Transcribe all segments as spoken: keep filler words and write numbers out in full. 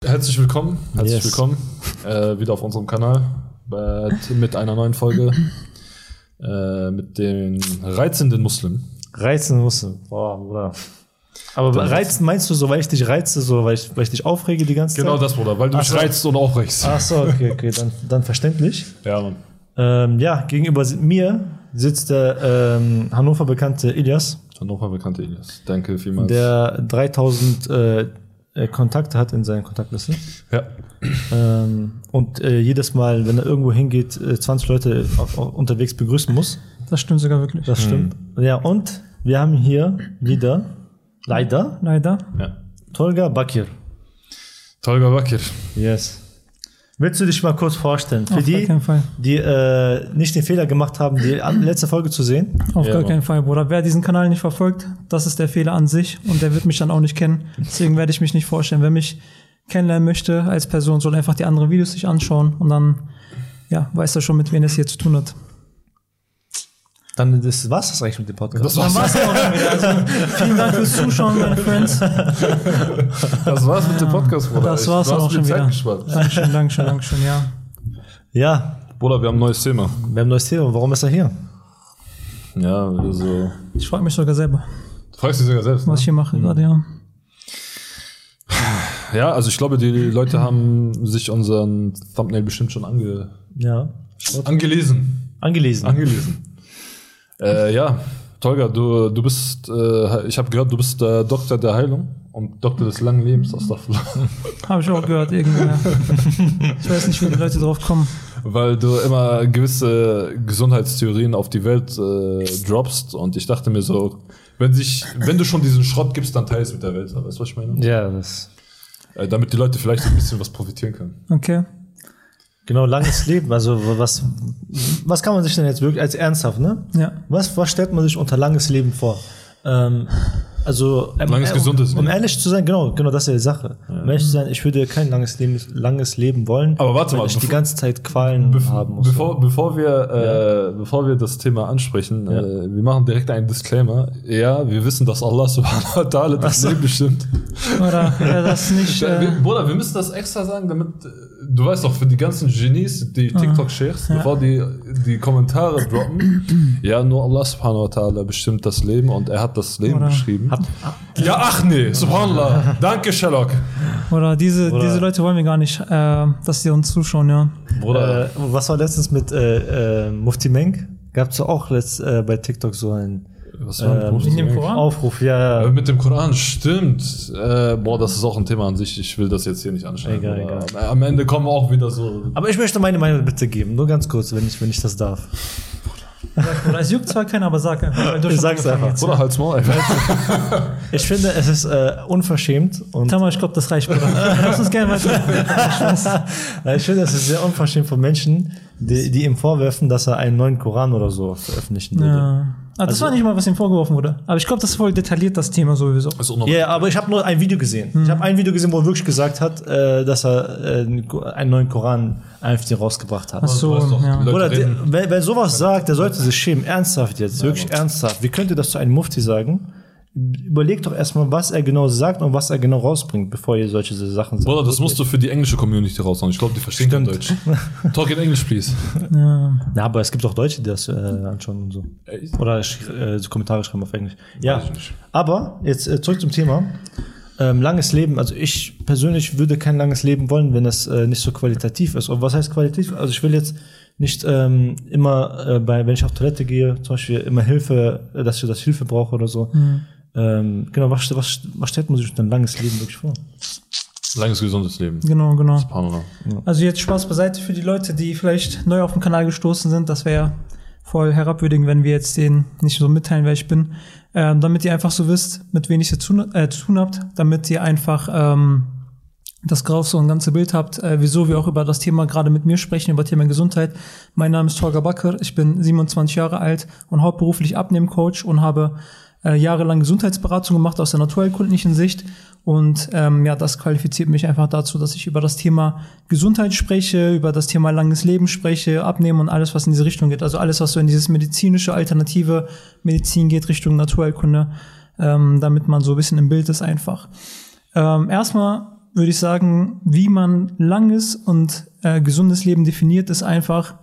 Herzlich willkommen, herzlich yes. willkommen äh, wieder auf unserem Kanal äh, mit einer neuen Folge äh, mit den reizenden Muslimen. Reizenden Muslimen, boah, Bruder. Aber Dann reizen meinst du so, weil ich dich reize, so, weil ich, weil ich dich aufrege die ganze Genau Zeit? das, Bruder, weil du Ach mich so. reizt und aufregst. Ach so, okay, okay, dann, dann verständlich. Ja, Mann. Ähm, ja, gegenüber mir sitzt der ähm, Hannover bekannte Ilias, Hannover bekannte Ilias. Danke vielmals. der dreitausend äh, äh, Kontakte hat in seinen Kontaktlisten. Ja. Ähm, und äh, jedes Mal, wenn er irgendwo hingeht, äh, zwanzig Leute auf, auf, unterwegs begrüßen muss. Das stimmt sogar wirklich. Das stimmt. Ja, und wir haben hier wieder, leider, Leider. ja. Tolga Bakir. Tolga Bakir. Yes. Willst du dich mal kurz vorstellen? Für Auf gar die, keinen Fall. die äh, nicht den Fehler gemacht haben, die an- letzte Folge zu sehen. Auf Ja, gar Mann. keinen Fall, Bruder. Wer diesen Kanal nicht verfolgt, das ist der Fehler an sich und der wird mich dann auch nicht kennen. Deswegen werde ich mich nicht vorstellen. Wer mich kennenlernen möchte als Person, soll einfach die anderen Videos sich anschauen und dann ja, weiß er schon, mit wem es hier zu tun hat. Dann das war's das eigentlich mit dem Podcast. Das Dann war's, war's auch schon wieder. Also, vielen Dank fürs Zuschauen, meine Friends. das war's mit dem Podcast, Bruder. Das war's Du dann hast auch mir schon Zeit wieder. gespart. Dankeschön, Dankeschön, Dankeschön, ja. Ja, Bruder, wir haben ein neues Thema. wir haben ein neues Thema. Warum ist er hier? Ja, also. Ich frage mich sogar selber, Du fragst dich sogar selbst. was ich hier mache gerade, ja. Ja, also ich glaube, die Leute haben sich unseren Thumbnail bestimmt schon ange Ja. angelesen. Angelesen. Angelesen. Äh, ja, Tolga, du, du bist, äh, ich habe gehört, du bist der Doktor der Heilung und Doktor des langen Lebens. Habe ich auch gehört, irgendwer. Ich weiß nicht, wie die Leute drauf kommen. Weil du immer gewisse Gesundheitstheorien auf die Welt äh, droppst und ich dachte mir so, wenn, sich, wenn du schon diesen Schrott gibst, dann teilst mit der Welt. Weißt du, was ich meine? Ja, das. Äh, damit die Leute vielleicht ein bisschen was profitieren können. Okay. Genau, langes Leben. Also was, was kann man sich denn jetzt wirklich als ernsthaft, ne? Ja. Was, was stellt man sich unter langes Leben vor? Ähm, also ähm, Langes, äh, gesundes um, um Leben. ehrlich zu sein, genau, genau, das ist ja die Sache. Um ehrlich zu sein, ich würde kein langes Leben, langes Leben wollen, Aber warte weil mal, ich die bevor- ganze Zeit Qualen Bef haben muss. bevor, bevor, wir, äh, bevor wir das Thema ansprechen, Ja. äh, wir machen direkt einen Disclaimer. Ja, wir wissen, dass Allah subhanahu wa ta'ala das so. Leben bestimmt. Oder ja, das nicht. Ja, Äh, wir, Bruder, wir müssen das extra sagen, damit, äh, du weißt doch, für die ganzen Genies, die TikTok-Sheikhs, Ja. bevor die die Kommentare droppen, ja, nur Allah subhanahu wa ta'ala bestimmt das Leben und er hat das Leben Oder- beschrieben. Hat, Ja, ach nee, subhanallah. Danke, Sherlock. Oder diese, Oder- diese Leute wollen wir gar nicht, äh, dass sie uns zuschauen, ja. Bruder, äh, was war letztens mit äh, äh, Mufti Menk? Gab es auch letzt, äh, bei TikTok so einen was war ähm, mit in dem dem Koran? Aufruf? Ja, Äh, ja. Mit dem Koran, stimmt. Äh, boah, das ist auch ein Thema an sich. Ich will das jetzt hier nicht anschneiden. Egal, aber egal. Am Ende kommen auch wieder so. Aber ich möchte meine Meinung bitte geben, nur ganz kurz, wenn ich, wenn ich das darf. Oder es juckt zwar keiner, aber sag einfach. Weil du Ich schon sag's angefangen einfach. hast. Bruder, halt's Maul einfach. Ich finde, es ist äh, unverschämt und Tamar, ich glaube, das reicht, Bruder. Lass uns gerne weiter. Ja, ich finde, es ist sehr unverschämt von Menschen, die, die ihm vorwerfen, dass er einen neuen Koran oder so veröffentlichen würde. Ja. Ah, das Also- war nicht mal, was ihm vorgeworfen wurde. Aber ich glaube, das ist voll detailliert, das Thema sowieso. Das ist Ja, unnormal. yeah, aber ich habe nur ein Video gesehen. Ich habe ein Video gesehen, wo er wirklich gesagt hat, äh, dass er äh, einen neuen Koran einfach rausgebracht hat. Ach so, Du weißt doch, ja. die Leute Oder der, reden- wer, wer sowas sagt, der sollte sich schämen. Ernsthaft jetzt, wirklich ernsthaft. Wie könnt ihr das zu einem Mufti sagen? Überlegt doch erstmal, was er genau sagt und was er genau rausbringt, bevor ihr solche Sachen sagt. Bruder, das musst du für die englische Community raushauen. Ich glaube, die verstehen kein Deutsch. Talk in English, please. Ja. Ja, aber es gibt auch Deutsche, die das äh, anschauen und so. Echt? Oder sch- äh, so Kommentare schreiben auf Englisch. Ja, Weiß ich nicht. aber jetzt äh, zurück zum Thema. Ähm, langes Leben, also ich persönlich würde kein langes Leben wollen, wenn das äh, nicht so qualitativ ist. Und was heißt qualitativ? Also ich will jetzt nicht ähm, immer, äh, bei, wenn ich auf Toilette gehe, zum Beispiel immer Hilfe, äh, dass ich das Hilfe brauche oder so. Mhm. Ähm, genau, was, was, was stellt man sich unter ein langes Leben wirklich vor? Langes, gesundes Leben. Genau, genau. Subhanallah. Also jetzt Spaß beiseite für die Leute, die vielleicht neu auf den Kanal gestoßen sind. Das wäre voll herabwürdigend, wenn wir jetzt denen nicht so mitteilen, wer ich bin. Ähm, damit ihr einfach so wisst, mit wem ihr zu, äh, zu tun habt. Damit ihr einfach ähm, das große und ganze Bild habt, äh, wieso wir auch über das Thema gerade mit mir sprechen, über Thema Gesundheit. Mein Name ist Tolga Bakir, ich bin siebenundzwanzig Jahre alt und hauptberuflich Abnehmcoach und habe äh, jahrelang Gesundheitsberatung gemacht aus der naturheilkundlichen Sicht. Und ähm, ja, das qualifiziert mich einfach dazu, dass ich über das Thema Gesundheit spreche, über das Thema langes Leben spreche, Abnehmen und alles, was in diese Richtung geht. Also alles, was so in dieses medizinische, alternative Medizin geht, Richtung Naturheilkunde, ähm, damit man so ein bisschen im Bild ist einfach. Ähm, erstmal würde ich sagen, wie man langes und äh, gesundes Leben definiert, ist einfach,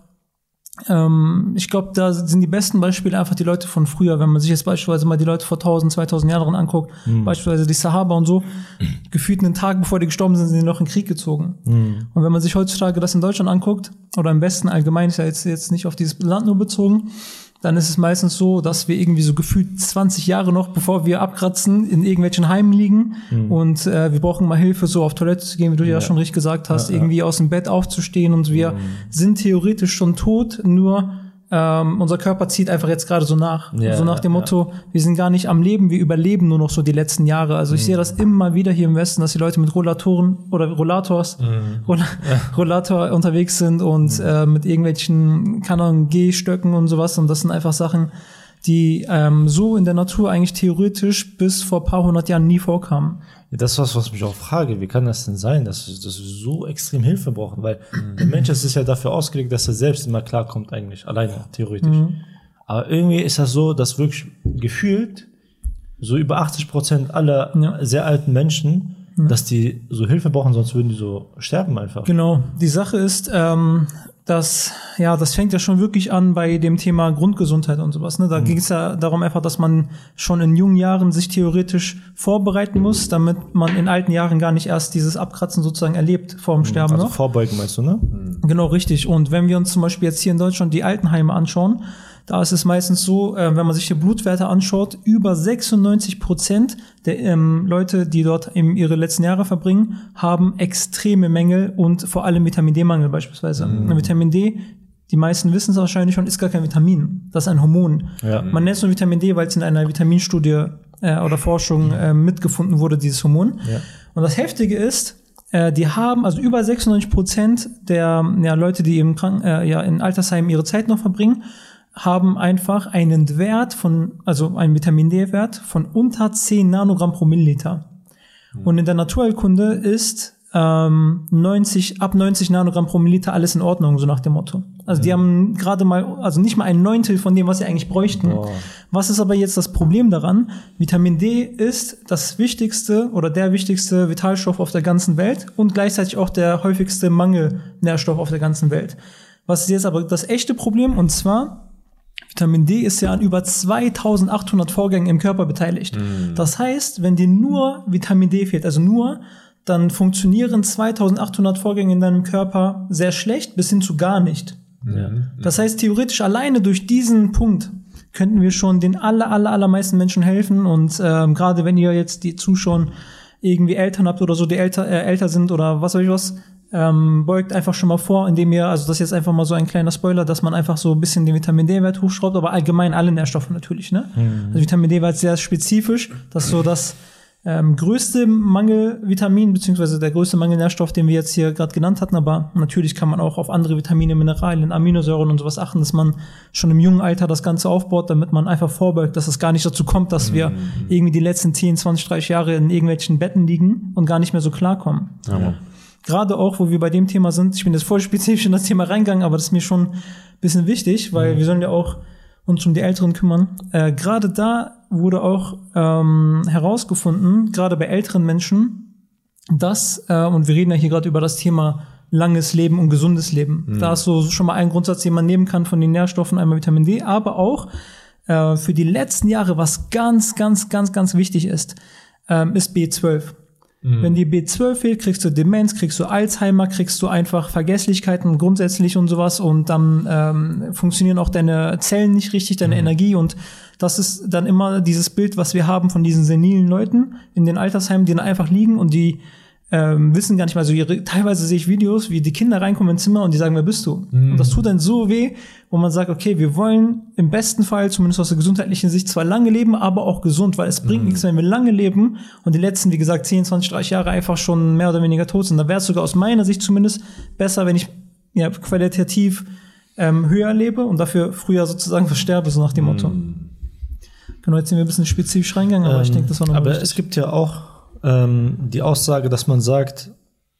ähm, ich glaube, da sind die besten Beispiele einfach die Leute von früher. Wenn man sich jetzt beispielsweise mal die Leute vor tausend, zweitausend Jahren anguckt, mhm. beispielsweise die Sahaba und so, gefühlt einen Tag bevor die gestorben sind, sind die noch in den Krieg gezogen. Mhm. Und wenn man sich heutzutage das in Deutschland anguckt, oder im Westen allgemein, ist ja jetzt, jetzt nicht auf dieses Land nur bezogen, dann ist es meistens so, dass wir irgendwie so gefühlt zwanzig Jahre noch, bevor wir abkratzen, in irgendwelchen Heimen liegen mhm. und äh, wir brauchen mal Hilfe, so auf Toilette zu gehen, wie du ja, ja schon richtig gesagt hast, ja, irgendwie ja. aus dem Bett aufzustehen und wir mhm. sind theoretisch schon tot, nur ähm, unser Körper zieht einfach jetzt gerade so nach. Ja, so nach dem ja, Motto, ja. wir sind gar nicht am Leben, wir überleben nur noch so die letzten Jahre. Also ich mhm. sehe das immer wieder hier im Westen, dass die Leute mit Rollatoren oder Rollators, mhm. Roll- ja. Rollator unterwegs sind und mhm. äh, mit irgendwelchen, keine Ahnung, Gehstöcken und sowas. Und das sind einfach Sachen, die ähm, so in der Natur eigentlich theoretisch bis vor ein paar hundert Jahren nie vorkamen. Ja, das ist was, was mich auch frage. Wie kann das denn sein, dass, dass wir so extrem Hilfe brauchen? Weil mhm. der Mensch ist ja dafür ausgelegt, dass er selbst immer klarkommt eigentlich, alleine, theoretisch. Mhm. Aber irgendwie ist das so, dass wirklich gefühlt so über achtzig Prozent aller ja. sehr alten Menschen, mhm. dass die so Hilfe brauchen, sonst würden die so sterben einfach. Genau. Die Sache ist, ähm, Das, ja, das fängt ja schon wirklich an bei dem Thema Grundgesundheit und sowas. Ne? Da mhm. ging es ja darum einfach, dass man schon in jungen Jahren sich theoretisch vorbereiten muss, damit man in alten Jahren gar nicht erst dieses Abkratzen sozusagen erlebt vor dem Sterben. Also noch. vorbeugen meinst du, ne? Genau, richtig. Und wenn wir uns zum Beispiel jetzt hier in Deutschland die Altenheime anschauen, da ist es meistens so, äh, wenn man sich die Blutwerte anschaut, über sechsundneunzig Prozent der ähm, Leute, die dort eben ihre letzten Jahre verbringen, haben extreme Mängel und vor allem Vitamin-D-Mangel beispielsweise. Mhm. Vitamin D, die meisten wissen es wahrscheinlich schon, ist gar kein Vitamin. Das ist ein Hormon. Ja. Man nennt es nur Vitamin D, weil es in einer Vitaminstudie äh, oder Forschung äh, mitgefunden wurde, dieses Hormon. Ja. Und das Heftige ist, äh, die haben, also über sechsundneunzig Prozent der ja, Leute, die im Kranken, äh, ja, in Altersheimen ihre Zeit noch verbringen, haben einfach einen Wert von, also einen Vitamin-D-Wert von unter zehn Nanogramm pro Milliliter. Mhm. Und in der Naturheilkunde ist ähm, neunzig, ab neunzig Nanogramm pro Milliliter alles in Ordnung, so nach dem Motto. Also mhm. die haben gerade mal, also nicht mal ein Neuntel von dem, was sie eigentlich bräuchten. Oh. Was ist aber jetzt das Problem daran? Vitamin D ist das wichtigste oder der wichtigste Vitalstoff auf der ganzen Welt und gleichzeitig auch der häufigste Mangelnährstoff auf der ganzen Welt. Was ist jetzt aber das echte Problem? Und zwar Vitamin D ist ja an über zweitausendachthundert Vorgängen im Körper beteiligt. Mm. Das heißt, wenn dir nur Vitamin D fehlt, also nur, dann funktionieren zweitausendachthundert Vorgänge in deinem Körper sehr schlecht bis hin zu gar nicht. Ja. Das heißt, theoretisch alleine durch diesen Punkt könnten wir schon den aller, aller, allermeisten Menschen helfen. Und ähm, gerade wenn ihr jetzt die zuschauen, irgendwie Eltern habt oder so, die älter, äh, älter sind oder was weiß ich was, Ähm, beugt einfach schon mal vor, indem ihr, also das ist jetzt einfach mal so ein kleiner Spoiler, dass man einfach so ein bisschen den Vitamin-D-Wert hochschraubt, aber allgemein alle Nährstoffe natürlich, ne? Mhm. Also Vitamin D-Wert ist sehr spezifisch, das ist so das ähm, größte Mangelvitamin, beziehungsweise der größte Mangelnährstoff, den wir jetzt hier gerade genannt hatten, aber natürlich kann man auch auf andere Vitamine, Mineralien, Aminosäuren und sowas achten, dass man schon im jungen Alter das Ganze aufbaut, damit man einfach vorbeugt, dass es gar nicht dazu kommt, dass mhm. wir irgendwie die letzten zehn, zwanzig, dreißig Jahre in irgendwelchen Betten liegen und gar nicht mehr so klarkommen. Ja. Gerade auch, wo wir bei dem Thema sind, ich bin jetzt voll spezifisch in das Thema reingegangen, aber das ist mir schon ein bisschen wichtig, weil mhm. wir sollen ja auch uns um die Älteren kümmern. Äh, gerade da wurde auch ähm, herausgefunden, gerade bei älteren Menschen, dass, äh, und wir reden ja hier gerade über das Thema langes Leben und gesundes Leben. Mhm. Da ist so schon mal ein Grundsatz, den man nehmen kann von den Nährstoffen, einmal Vitamin D, aber auch äh, für die letzten Jahre, was ganz, ganz, ganz, ganz wichtig ist, ähm, ist B zwölf. Mhm. Wenn dir B zwölf fehlt, kriegst du Demenz, kriegst du Alzheimer, kriegst du einfach Vergesslichkeiten grundsätzlich und sowas und dann ähm, funktionieren auch deine Zellen nicht richtig, deine mhm. Energie und das ist dann immer dieses Bild, was wir haben von diesen senilen Leuten in den Altersheimen, die dann einfach liegen und die ähm, wissen gar nicht mal so, ihre, teilweise sehe ich Videos, wie die Kinder reinkommen ins Zimmer und die sagen, wer bist du? Mhm. Und das tut dann so weh, wo man sagt, okay, wir wollen im besten Fall, zumindest aus der gesundheitlichen Sicht, zwar lange leben, aber auch gesund, weil es bringt mhm. nichts, wenn wir lange leben und die letzten, wie gesagt, zehn, zwanzig, dreißig Jahre einfach schon mehr oder weniger tot sind. Da wäre es sogar aus meiner Sicht zumindest besser, wenn ich ja, qualitativ ähm, höher lebe und dafür früher sozusagen versterbe, so nach dem Motto. Mhm. Genau, jetzt sind wir ein bisschen spezifisch reingegangen, aber ähm, ich denke, das war noch Aber wichtig. Es gibt ja auch ähm, die Aussage, dass man sagt,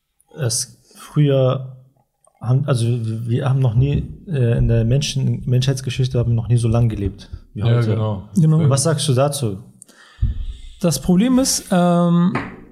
es früher haben, also wir haben noch nie äh, in der Menschen, Menschheitsgeschichte haben wir noch nie so lang gelebt wie heute. Ja, genau. genau. Was sagst du dazu? Das Problem ist, ähm,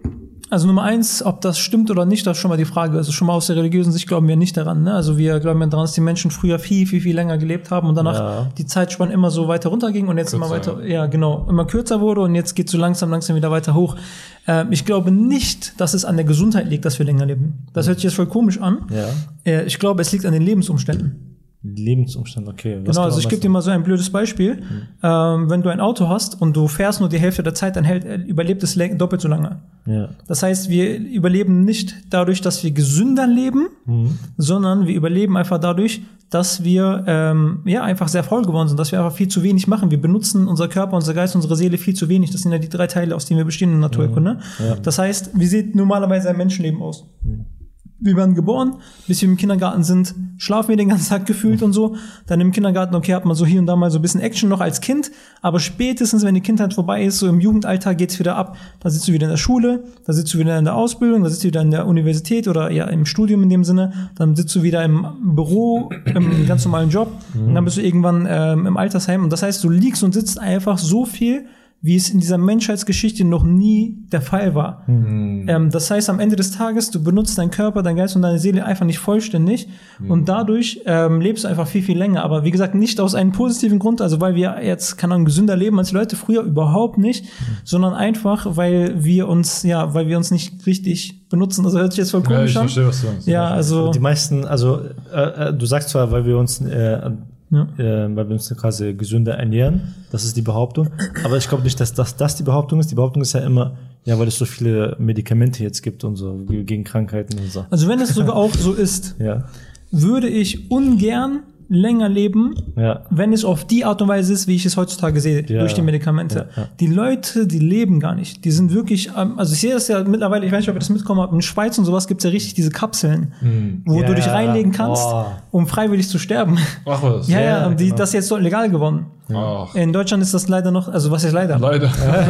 Also Nummer eins, ob das stimmt oder nicht, das ist schon mal die Frage. Also schon mal aus der religiösen Sicht glauben wir nicht daran. Ne? Also wir glauben ja daran, dass die Menschen früher viel, viel, viel länger gelebt haben und danach Ja. die Zeitspanne immer so weiter runterging und jetzt Kürzer, immer weiter, ja genau, immer kürzer wurde und jetzt geht so langsam, langsam wieder weiter hoch. Ähm, ich glaube nicht, dass es an der Gesundheit liegt, dass wir länger leben. Das hört sich jetzt voll komisch an. Ja. Äh, ich glaube, es liegt an den Lebensumständen. Lebensumstände, okay. Was Genau, also genau ich gebe dir mal so ein blödes Beispiel. Ähm, wenn du ein Auto hast und du fährst nur die Hälfte der Zeit, dann hält, überlebt es läng- doppelt so lange. Ja. Das heißt, wir überleben nicht dadurch, dass wir gesünder leben, Mhm. sondern wir überleben einfach dadurch, dass wir ähm, ja einfach sehr faul geworden sind, dass wir einfach viel zu wenig machen. Wir benutzen unser Körper, unser Geist, unsere Seele viel zu wenig. Das sind ja die drei Teile, aus denen wir bestehen in der Naturkunde. Ja. Das heißt, wie sieht normalerweise ein Menschenleben aus? Wir werden geboren, bis wir im Kindergarten sind, schlafen wir den ganzen Tag gefühlt und so. Dann im Kindergarten, okay, hat man so hier und da mal so ein bisschen Action noch als Kind. Aber spätestens, wenn die Kindheit vorbei ist, so im Jugendalter geht's wieder ab. Da sitzt du wieder in der Schule, da sitzt du wieder in der Ausbildung, da sitzt du wieder in der Universität oder ja im Studium in dem Sinne. Dann sitzt du wieder im Büro, im ganz normalen Job. Und dann bist du irgendwann ähm, im Altersheim. Und das heißt, du liegst und sitzt einfach so viel, wie es in dieser Menschheitsgeschichte noch nie der Fall war. Mhm. Ähm, das heißt, am Ende des Tages, du benutzt deinen Körper, dein Geist und deine Seele einfach nicht vollständig mhm. und dadurch ähm, lebst du einfach viel, viel länger. Aber wie gesagt, nicht aus einem positiven Grund, also weil wir jetzt, keine Ahnung, gesünder leben als die Leute früher, überhaupt nicht, mhm. sondern einfach, weil wir uns, ja, weil wir uns nicht richtig benutzen. Also hört sich jetzt voll komisch ja, an. Ich verstehe, was du meinst. Ja, also die meisten, also äh, äh, du sagst zwar, weil wir uns äh, Ja. Äh, weil wir uns quasi gesünder ernähren. Das ist die Behauptung. Aber ich glaube nicht, dass das, das die Behauptung ist. Die Behauptung ist ja immer, ja, weil es so viele Medikamente jetzt gibt und so, gegen Krankheiten und so. Also wenn es sogar auch so ist, Ja. würde ich ungern länger leben, Ja. wenn es auf die Art und Weise ist, wie ich es heutzutage sehe, Ja, durch die Medikamente. ja, ja. Die Leute, die leben gar nicht. Die sind wirklich, ähm, also ich sehe das ja mittlerweile, ich weiß nicht, ob ihr das mitbekommen habt, in Schweiz und sowas gibt es ja richtig diese Kapseln, Mhm. wo Ja. du dich reinlegen kannst, Oh. um freiwillig zu sterben. Ach was. Ja, ja, Ja, und die, genau. das ist jetzt so legal geworden. Ach, In Deutschland ist das leider noch, also was ist leider? leider.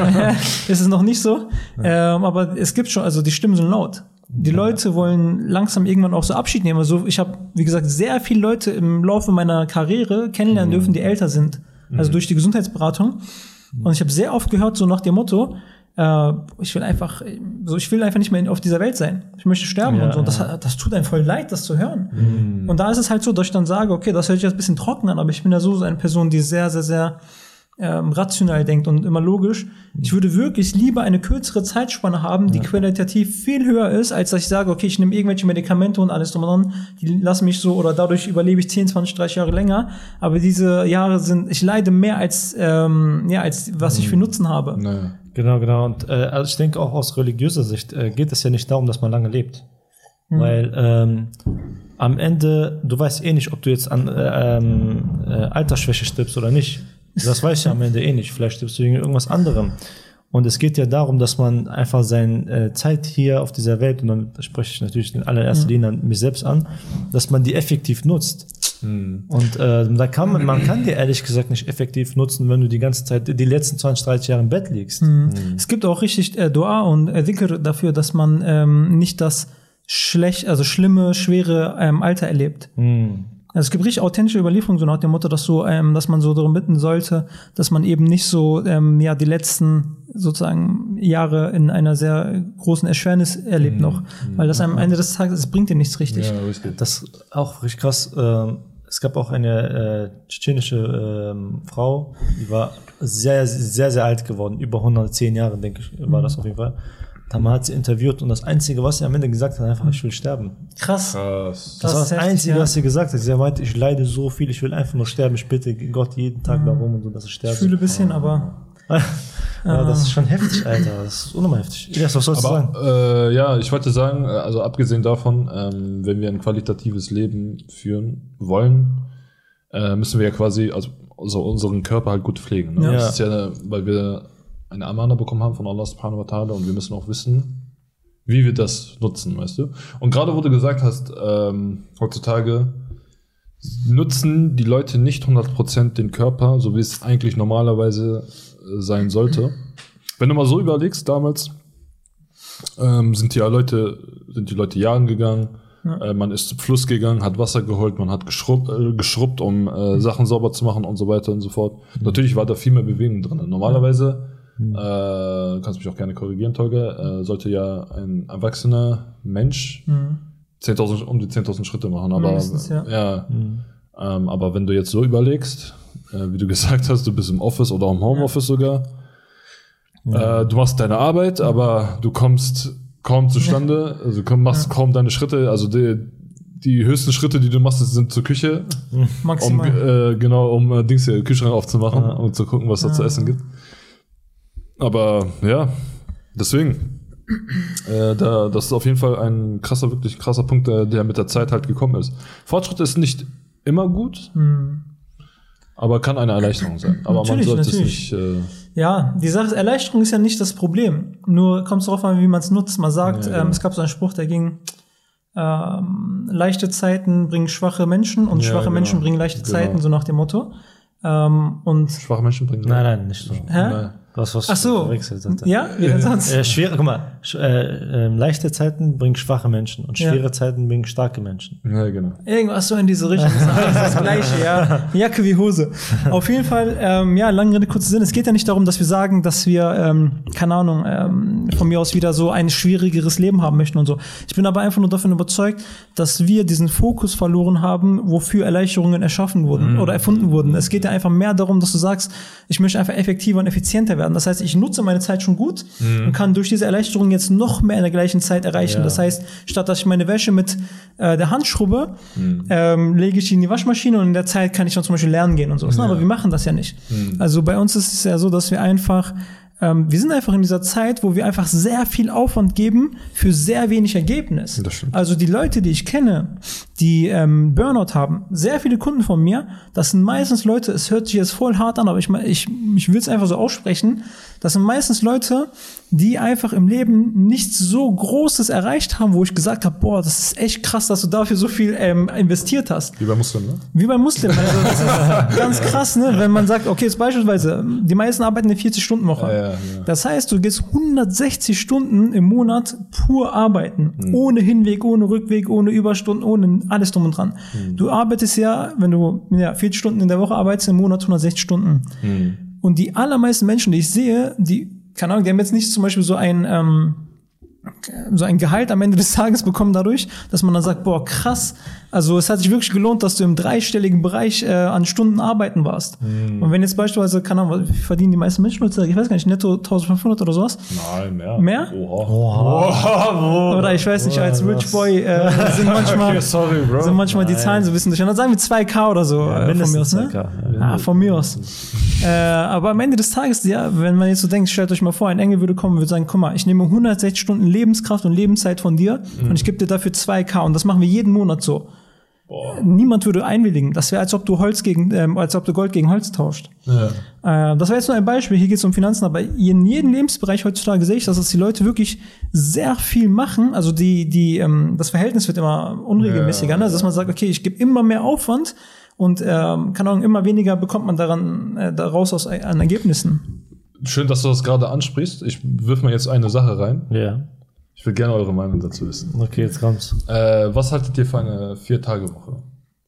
ist es noch nicht so. Ähm, aber es gibt schon, also die Stimmen sind laut. Die Leute wollen langsam irgendwann auch so Abschied nehmen. Also ich habe, wie gesagt, sehr viele Leute im Laufe meiner Karriere kennenlernen dürfen, die älter sind. Also durch die Gesundheitsberatung. Und ich habe sehr oft gehört, so nach dem Motto, äh, ich will einfach, so ich will einfach nicht mehr auf dieser Welt sein. Ich möchte sterben Ja, und so. Und das, ja. das tut einem voll leid, das zu hören. Und da ist es halt so, dass ich dann sage, okay, das hört sich jetzt ein bisschen trocken an, aber ich bin ja so, so eine Person, die sehr, sehr, sehr ähm, rational denkt und immer logisch. Ich würde wirklich lieber eine kürzere Zeitspanne haben, die qualitativ viel höher ist, als dass ich sage, okay, ich nehme irgendwelche Medikamente und alles drum und dran, die lassen mich so, oder dadurch überlebe ich zehn, zwanzig, dreißig Jahre länger. Aber diese Jahre sind, ich leide mehr als, ähm, ja, als was ich für Nutzen habe. Naja. Genau, genau. Und äh, also ich denke auch aus religiöser Sicht äh, geht es ja nicht darum, dass man lange lebt. Weil ähm, am Ende, du weißt eh nicht, ob du jetzt an äh, ähm, äh, Altersschwäche stirbst oder nicht. Das weiß ich am Ende eh nicht. Vielleicht stirbst du wegen irgendwas anderem. Und es geht ja darum, dass man einfach seine äh, Zeit hier auf dieser Welt, und dann spreche ich natürlich in allererster Linie an mich selbst an, dass man die effektiv nutzt. Hm. Und äh, da kann man, man kann die ehrlich gesagt nicht effektiv nutzen, wenn du die ganze Zeit, die letzten zwanzig, dreißig Jahre im Bett liegst. Mhm. Es gibt auch richtig äh, Dua und äh, Dhikr dafür, dass man ähm, nicht das schlecht, also schlimme, schwere ähm, Alter erlebt. Mhm. Also es gibt richtig authentische Überlieferungen, so nach dem Motto, dass so, ähm, dass man so darum bitten sollte, dass man eben nicht so, ähm, ja, die letzten sozusagen Jahre in einer sehr großen Erschwernis erlebt noch, weil das am Ende des Tages, es bringt dir nichts richtig. Ja, richtig. Das ist auch richtig krass. Ähm, es gab auch eine äh, tschetschenische ähm, Frau, die war sehr, sehr, sehr alt geworden, über hundertzehn Jahre, denke ich, war das auf jeden Fall. Da hat sie interviewt und das Einzige, was sie am Ende gesagt hat, einfach, ich will sterben. Krass. Krass. Das, Das war ist das heftig, Einzige, ja. was sie gesagt hat. Sie meinte, ich leide so viel, ich will einfach nur sterben, ich bitte Gott jeden Tag darum und so, dass ich sterbe. Ich fühle ein bisschen, aber Ja, das ist schon heftig, Alter. Das ist unnormal heftig. Elias, was sollst du sagen? Aber äh, ja, ich wollte sagen, äh, also abgesehen davon, ähm, wenn wir ein qualitatives Leben führen wollen, äh, müssen wir ja quasi also, also unseren Körper halt gut pflegen. Ne? Ja. Das ist ja, eine, weil wir eine Amana bekommen haben von Allah subhanahu wa ta'ala und wir müssen auch wissen, wie wir das nutzen, weißt du? Und gerade wo du gesagt hast, ähm, heutzutage nutzen die Leute nicht hundert Prozent den Körper, so wie es eigentlich normalerweise äh, sein sollte. Wenn du mal so überlegst, damals ähm, sind die Leute, sind die Leute jagen gegangen, Ja. äh, man ist zum Fluss gegangen, hat Wasser geholt, man hat geschrubbt, äh, geschrubbt um äh, Sachen sauber zu machen und so weiter und so fort. Natürlich war da viel mehr Bewegung drin. Normalerweise hm. äh, kannst mich auch gerne korrigieren, Tolga, äh, sollte ja ein erwachsener Mensch hm. zehntausend, um die zehntausend Schritte machen. Aber, ja. ja hm. ähm, aber wenn du jetzt so überlegst, äh, wie du gesagt hast, du bist im Office oder im Homeoffice ja. sogar, ja. äh, du machst deine Arbeit, aber du kommst kaum zustande, also du machst ja. kaum deine Schritte, also die, die höchsten Schritte, die du machst, sind zur Küche. Maximal. Um, äh, genau, um äh, Dings hier, Kühlschrank aufzumachen ja. und zu gucken, was da ja. zu essen gibt. Aber ja, deswegen. Äh, da, das ist auf jeden Fall ein krasser, wirklich krasser Punkt, der, der mit der Zeit halt gekommen ist. Fortschritt ist nicht immer gut, hm. aber kann eine Erleichterung sein. Aber natürlich, man sollte natürlich. es nicht... Äh, ja, die Sache ist, Erleichterung ist ja nicht das Problem. Nur kommt es darauf an, wie man es nutzt. Man sagt, ja, ja. Ähm, es gab so einen Spruch, der ging... Ähm, leichte Zeiten bringen schwache Menschen und ja, schwache genau. Menschen bringen leichte genau. Zeiten, so nach dem Motto. Ähm, und schwache Menschen bringen... Nein, nein, nicht so. Hä? Nein. Was, was Ach so. Ja, wie denn sonst? Äh, schwere, guck mal, sch, äh, äh, leichte Zeiten bringen schwache Menschen und schwere ja. Zeiten bringen starke Menschen. Ja, genau. Irgendwas so in diese Richtung. Das ist alles das Gleiche, ja. Jacke wie Hose. Auf jeden Fall, ähm, ja, lange Rede, kurzer Sinn. Es geht ja nicht darum, dass wir sagen, dass wir, ähm, keine Ahnung, ähm, von mir aus wieder so ein schwierigeres Leben haben möchten und so. Ich bin aber einfach nur davon überzeugt, dass wir diesen Fokus verloren haben, wofür Erleichterungen erschaffen wurden mhm. oder erfunden wurden. Es geht ja einfach mehr darum, dass du sagst, ich möchte einfach effektiver und effizienter werden. Das heißt, ich nutze meine Zeit schon gut mhm. und kann durch diese Erleichterung jetzt noch mehr in der gleichen Zeit erreichen. Ja. Das heißt, statt dass ich meine Wäsche mit äh, der Hand schrubbe, mhm. ähm, lege ich die in die Waschmaschine und in der Zeit kann ich dann zum Beispiel lernen gehen und so. Ja. Aber wir machen das ja nicht. Mhm. Also bei uns ist es ja so, dass wir einfach Ähm, wir sind einfach in dieser Zeit, wo wir einfach sehr viel Aufwand geben für sehr wenig Ergebnis. Das stimmt. Also die Leute, die ich kenne, die ähm, Burnout haben, sehr viele Kunden von mir, das sind meistens Leute, es hört sich jetzt voll hart an, aber ich, ich, ich will es einfach so aussprechen, das sind meistens Leute, die einfach im Leben nichts so Großes erreicht haben, wo ich gesagt habe, boah, das ist echt krass, dass du dafür so viel ähm, investiert hast. Wie bei Muslimen, ne? Wie bei Muslimen. Also das ist ganz krass, ne? Wenn man sagt, okay, jetzt beispielsweise, die meisten arbeiten eine vierzig-Stunden-Woche. Ja, ja, ja. Das heißt, du gehst hundertsechzig Stunden im Monat pur arbeiten. Hm. Ohne Hinweg, ohne Rückweg, ohne Überstunden, ohne alles drum und dran. Hm. Du arbeitest ja, wenn du ja, vierzig Stunden in der Woche arbeitest, im Monat hundertsechzig Stunden. Hm. Und die allermeisten Menschen, die ich sehe, die, keine Ahnung, die haben jetzt nicht zum Beispiel so ein, ähm, so ein Gehalt am Ende des Tages bekommen dadurch, dass man dann sagt, boah, krass, also es hat sich wirklich gelohnt, dass du im dreistelligen Bereich äh, an Stunden arbeiten warst. Mm. Und wenn jetzt beispielsweise, keine Ahnung, verdienen die meisten Menschen heutzutage, ich weiß gar nicht, netto eintausendfünfhundert oder sowas? Nein, mehr. Mehr? Oha. Oha. Oha. Oder ich weiß nicht, als Rich Boy äh, sind manchmal, okay, sorry, bro. sind manchmal die Zahlen so ein bisschen durcheinander. Dann sagen wir zwei K oder so ja, äh, von mir aus, ne? zwei K, ja. Ah, von mir aus. äh, aber am Ende des Tages, ja, wenn man jetzt so denkt, stellt euch mal vor, ein Engel würde kommen und würde sagen, guck mal, ich nehme hundertsechzig Stunden Lebenskraft und Lebenszeit von dir mhm. und ich gebe dir dafür zwei K und das machen wir jeden Monat so. Boah. Niemand würde einwilligen. Das wäre, als ob du Holz gegen, ähm, als ob du Gold gegen Holz tauscht. Ja. Äh, das war jetzt nur ein Beispiel. Hier geht es um Finanzen, aber in jedem Lebensbereich heutzutage sehe ich, dass das die Leute wirklich sehr viel machen. Also die, die, ähm, das Verhältnis wird immer unregelmäßiger, ja. ne? Dass man sagt, okay, ich gebe immer mehr Aufwand und ähm, keine Ahnung, immer weniger bekommt man daran äh, daraus aus an Ergebnissen. Schön, dass du das gerade ansprichst. Ich wirf mal jetzt eine Sache rein. Ja. Ich will gerne eure Meinung dazu wissen. Okay, jetzt kommt's. Äh, was haltet ihr für eine Vier-Tage-Woche?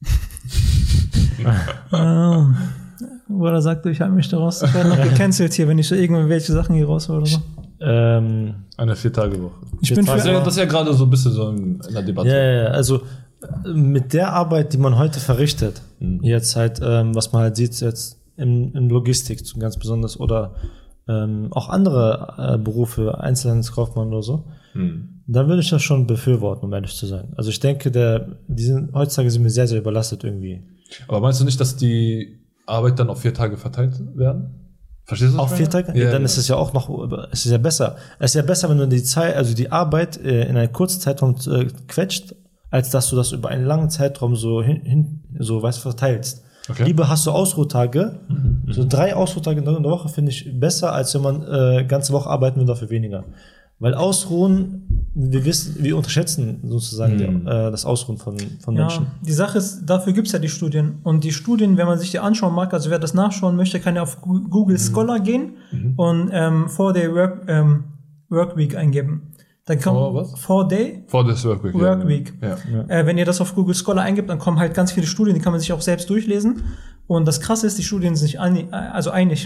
ähm, Bruder sagt, ich halte mich da raus. Ich werde noch gecancelt hier, wenn ich so irgendwelche Sachen hier raus oder so. Ähm, eine Vier-Tage-Woche. Ich bin für, das, ist ja, das ist ja gerade so ein bisschen so in der Debatte. Ja, ja, also mit der Arbeit, die man heute verrichtet, mhm. jetzt halt, ähm, was man halt sieht jetzt in, in Logistik ganz besonders oder ähm, auch andere äh, Berufe, Einzelhandelskaufmann oder so, hm. dann würde ich das schon befürworten, um ehrlich zu sein. Also ich denke, der, die sind, heutzutage sind wir sehr, sehr überlastet irgendwie. Aber meinst du nicht, dass die Arbeit dann auf vier Tage verteilt werden? Verstehst du das? Auf vier Tage? Ja, ja, dann ja. ist es ja auch noch, es ist ja besser. Es ist ja besser, wenn du die Zeit, also die Arbeit äh, in einen kurzen Zeitraum äh, quetscht, als dass du das über einen langen Zeitraum so hin, hin so weißt, verteilst. Okay. Lieber hast du Ausruhtage, mhm. so drei Ausruhtage in der Woche finde ich besser, als wenn man äh, ganze Woche arbeiten will, dafür weniger. Weil Ausruhen, wir wissen, wir unterschätzen sozusagen mhm. die, äh, das Ausruhen von, von ja, Menschen. Die Sache ist, dafür gibt's ja die Studien. Und die Studien, wenn man sich die anschauen mag, also wer das nachschauen möchte, kann ja auf Google mhm. Scholar gehen mhm. und ähm, Four-Day Work, ähm, Workweek eingeben. Dann kommt Four, was? Four-Day Four Days Workweek. Workweek. Ja. Ja. Äh, wenn ihr das auf Google Scholar eingibt, dann kommen halt ganz viele Studien, die kann man sich auch selbst durchlesen. Und das Krasse ist, die Studien sind sich einig, also einig.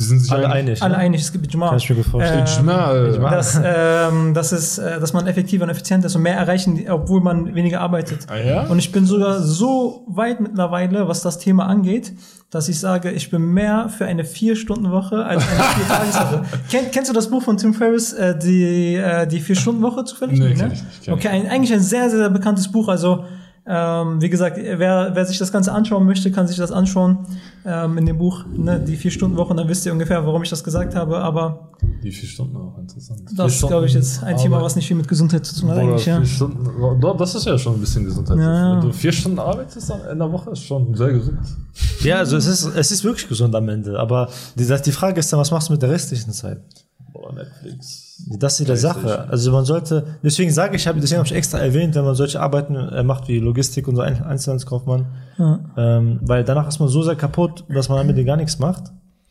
Die sind sich Alle einig. einig. Alle ne? einig, es gibt Ijma. Kann ich mir gut vorstellen. Ijma, Ijma. Dass, ähm, dass, es, äh, dass man effektiver und effizienter ist und mehr erreichen, obwohl man weniger arbeitet. Ah, ja? Und ich bin sogar so weit mittlerweile, was das Thema angeht, dass ich sage, ich bin mehr für eine Vier-Stunden-Woche als eine Vier-Tages-Woche. Kenn, kennst du das Buch von Tim Ferriss, äh, die, äh, die Vier-Stunden-Woche zufällig? Nee, ne? kenn ich nicht, kenn okay, ein, eigentlich ein sehr, sehr bekanntes Buch. Also, ähm, wie gesagt, wer, wer sich das Ganze anschauen möchte, kann sich das anschauen ähm, in dem Buch, ne, die Vier-Stunden-Woche, und dann wisst ihr ungefähr, warum ich das gesagt habe. Aber Die vier Stunden auch interessant. das ist, glaube ich, jetzt ein Thema, was nicht viel mit Gesundheit zu tun hat, Oder eigentlich, ja. vier Stunden, doch, das ist ja schon ein bisschen Gesundheit. Ja. Wenn du vier Stunden arbeitest dann in der Woche, ist schon sehr gesund. Ja, also es ist, es ist wirklich gesund am Ende. Aber die, die Frage ist dann, was machst du mit der restlichen Zeit? Boah, Netflix. Das ist die Sache. Also man sollte, deswegen sage ich, deswegen habe ich extra erwähnt, wenn man solche Arbeiten äh, macht wie Logistik und so Ein- Einzelhandelskaufmann, Ja. ähm, weil danach ist man so sehr kaputt, dass man damit gar nichts macht.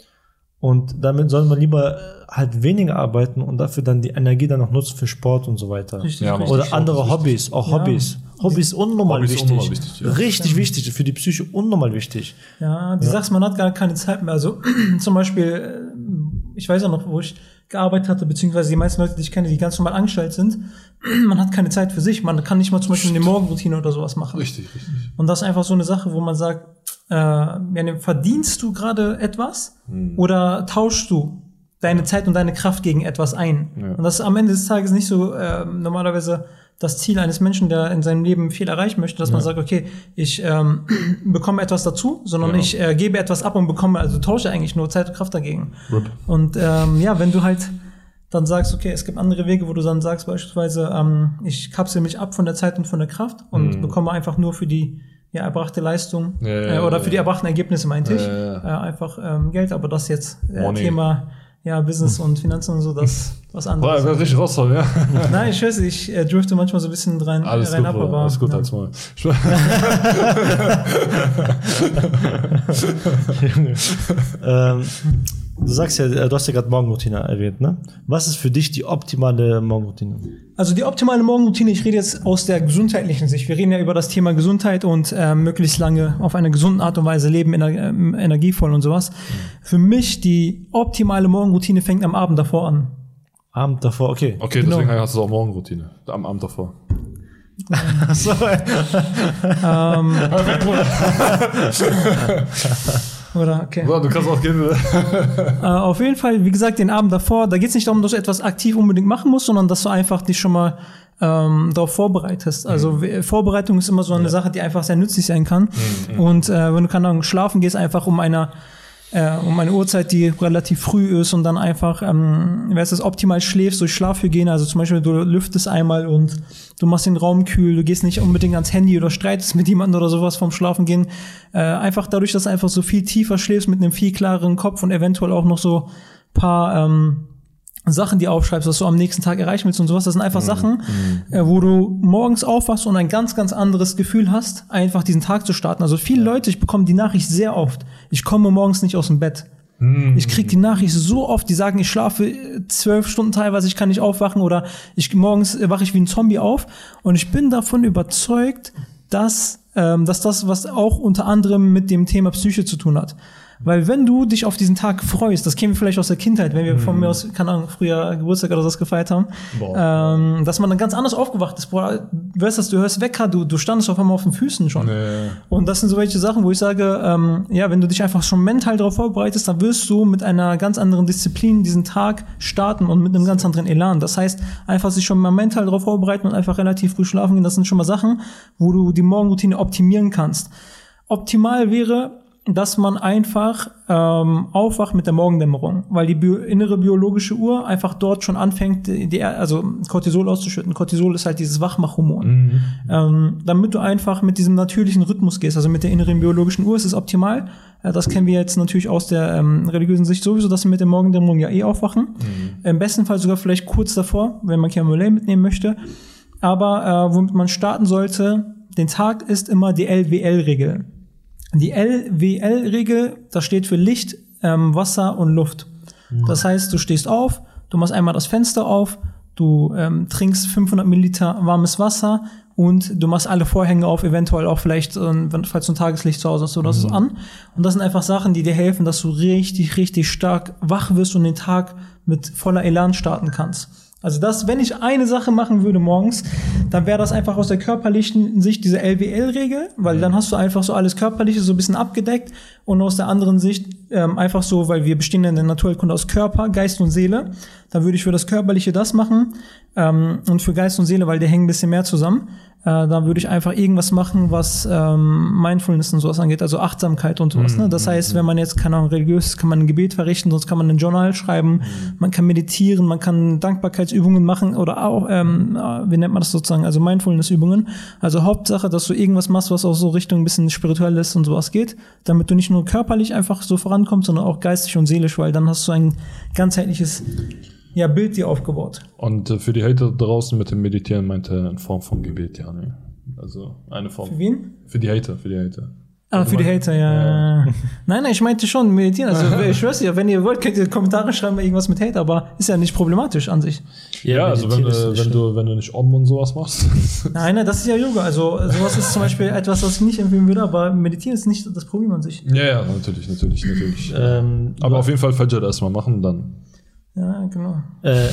Und damit soll man lieber halt weniger arbeiten und dafür dann die Energie dann noch nutzen für Sport und so weiter. Richtig, Ja, richtig. Oder Sport andere ist Hobbys, auch Ja. Hobbys. Hobbys unnormal Hobbys wichtig. unnormal wichtig, ja. Richtig wichtig, für die Psyche unnormal wichtig. Ja, du sagst, man hat gar keine Zeit mehr. Also zum Beispiel, äh, ich weiß auch noch, wo ich gearbeitet hatte, beziehungsweise die meisten Leute, die ich kenne, die ganz normal angestellt sind, man hat keine Zeit für sich. Man kann nicht mal zum Beispiel eine Morgenroutine oder sowas machen. Richtig, richtig. Und das ist einfach so eine Sache, wo man sagt, äh, ja, verdienst du gerade etwas Hm. oder tauschst du deine Zeit und deine Kraft gegen etwas ein? Ja. Und das ist am Ende des Tages nicht so äh, normalerweise das Ziel eines Menschen, der in seinem Leben viel erreichen möchte, dass man sagt, okay, ich ähm, bekomme etwas dazu, sondern Ja. ich äh, gebe etwas ab und bekomme, also tausche eigentlich nur Zeit und Kraft dagegen. Rip. Und ähm, ja, wenn du halt dann sagst, okay, es gibt andere Wege, wo du dann sagst beispielsweise, ähm, ich kapsel mich ab von der Zeit und von der Kraft und Mhm. bekomme einfach nur für die ja, erbrachte Leistung Ja, ja, äh, oder ja, für die ja. erbrachten Ergebnisse, meinte ich, Ja, ja, ja. äh, einfach ähm, Geld, aber das jetzt äh, Money. Thema ja, Business und Finanzen und so, das was Boah, anderes. ich werde richtig rausholen, ja. Nein, ich weiß, ich äh, drifte manchmal so ein bisschen rein, Alles rein gut, ab, Bruder. aber Alles gut, ja. halt's mal. ähm, du sagst ja, du hast ja gerade Morgenroutine erwähnt, ne? Was ist für dich die optimale Morgenroutine? Also die optimale Morgenroutine, ich rede jetzt aus der gesundheitlichen Sicht. Wir reden ja über das Thema Gesundheit und äh, möglichst lange auf eine gesunde Art und Weise leben, ener ähm, energievoll und sowas. Für mich, die optimale Morgenroutine fängt am Abend davor an. Abend davor, okay. Okay, Genau. deswegen hast du auch Morgenroutine. Am Abend davor. Achso, Ähm, oder, okay. Boah, du kannst auch gehen. Äh, auf jeden Fall, wie gesagt, den Abend davor, da geht es nicht darum, dass du etwas aktiv unbedingt machen musst, sondern dass du einfach dich schon mal ähm, darauf vorbereitest. Also mhm. Vorbereitung ist immer so eine ja. Sache, die einfach sehr nützlich sein kann. Mhm. Und äh, wenn du keine Ahnung, schlafen gehst, einfach um einer Äh, um eine Uhrzeit, die relativ früh ist und dann einfach, ähm, wer es optimal schläfst durch Schlafhygiene, also zum Beispiel du lüftest einmal und du machst den Raum kühl, du gehst nicht unbedingt ans Handy oder streitest mit jemandem oder sowas vom Schlafengehen, äh, einfach dadurch, dass du einfach so viel tiefer schläfst mit einem viel klareren Kopf und eventuell auch noch so paar ähm, Sachen, die aufschreibst, was du am nächsten Tag erreichen willst und sowas, das sind einfach mhm. Sachen, äh, wo du morgens aufwachst und ein ganz, ganz anderes Gefühl hast, einfach diesen Tag zu starten. Also viele ja. Leute, ich bekomme die Nachricht sehr oft, ich komme morgens nicht aus dem Bett. Mhm. Ich kriege die Nachricht so oft, die sagen, ich schlafe zwölf Stunden teilweise, ich kann nicht aufwachen oder ich morgens wache ich wie ein Zombie auf und ich bin davon überzeugt, dass, ähm, dass das, was auch unter anderem mit dem Thema Psyche zu tun hat. Weil wenn du dich auf diesen Tag freust, das kennen wir vielleicht aus der Kindheit, wenn wir von mir aus, keine Ahnung, früher Geburtstag oder das gefeiert haben, ähm, dass man dann ganz anders aufgewacht ist. Boah, du weißt das, du hörst Wecker, du, du standest auf einmal auf den Füßen schon. Nee. Und das sind so welche Sachen, wo ich sage, ähm, ja, wenn du dich einfach schon mental darauf vorbereitest, dann wirst du mit einer ganz anderen Disziplin diesen Tag starten und mit einem ganz anderen Elan. Das heißt, einfach sich schon mal mental darauf vorbereiten und einfach relativ früh schlafen gehen, das sind schon mal Sachen, wo du die Morgenroutine optimieren kannst. Optimal wäre, dass man einfach ähm, aufwacht mit der Morgendämmerung, weil die bio innere biologische Uhr einfach dort schon anfängt, die, also Cortisol auszuschütten. Cortisol ist halt dieses Wachmachhormon. Mhm. Ähm, damit du einfach mit diesem natürlichen Rhythmus gehst, also mit der inneren biologischen Uhr, ist es optimal. Äh, das kennen wir jetzt natürlich aus der ähm, religiösen Sicht sowieso, dass wir mit der Morgendämmerung ja eh aufwachen. Mhm. Im besten Fall sogar vielleicht kurz davor, wenn man Chamomile mitnehmen möchte. Aber äh, womit man starten sollte, den Tag ist immer die L W L-Regel. Die L W L-Regel, das steht für Licht, ähm, Wasser und Luft. Mhm. Das heißt, du stehst auf, du machst einmal das Fenster auf, du ähm, trinkst fünfhundert Milliliter warmes Wasser und du machst alle Vorhänge auf, eventuell auch vielleicht, ähm, wenn, falls du ein Tageslicht zu Hause hast, oder so Mhm. an. Und das sind einfach Sachen, die dir helfen, dass du richtig, richtig stark wach wirst und den Tag mit voller Elan starten kannst. Also das, wenn ich eine Sache machen würde morgens, dann wäre das einfach aus der körperlichen Sicht diese L W L-Regel, weil dann hast du einfach so alles Körperliche so ein bisschen abgedeckt und aus der anderen Sicht ähm, einfach so, weil wir bestehen in der Naturheilkunde aus Körper, Geist und Seele, dann würde ich für das Körperliche das machen ähm, und für Geist und Seele, weil die hängen ein bisschen mehr zusammen, äh, da würde ich einfach irgendwas machen, was ähm, Mindfulness und sowas angeht, also Achtsamkeit und sowas. Ne? Das heißt, wenn man jetzt, keine Ahnung, religiös ist, kann man ein Gebet verrichten, sonst kann man ein Journal schreiben, man kann meditieren, man kann Dankbarkeitsübungen machen oder auch, ähm, wie nennt man das sozusagen, also Mindfulness-Übungen. Also Hauptsache, dass du irgendwas machst, was auch so Richtung ein bisschen spirituelles und sowas geht, damit du nicht nur körperlich einfach so vorankommst, sondern auch geistig und seelisch, weil dann hast du ein ganzheitliches ja, Bild dir aufgebaut. Und äh, für die Hater draußen mit dem Meditieren meinte er in Form von Gebet, ja, ne? Also eine Form. Für wen? Für die Hater, für die Hater. Ah, für die Hater, ja. Nein, nein, ich meinte schon meditieren. Also ich schwör's dir, wenn ihr wollt, könnt ihr Kommentare schreiben, irgendwas mit Hate, aber ist ja nicht problematisch an sich. Ja, also wenn, meditieren ist äh, nicht wenn schlimm. du wenn du nicht Om und sowas machst. Nein, nein, das ist ja Yoga. Also sowas ist zum Beispiel etwas, was ich nicht empfehlen würde, aber meditieren ist nicht das Problem an sich. ja, ja, natürlich, natürlich, natürlich. Ähm, Aber auf jeden Fall Fajr erstmal machen, dann. Ja, genau. Äh,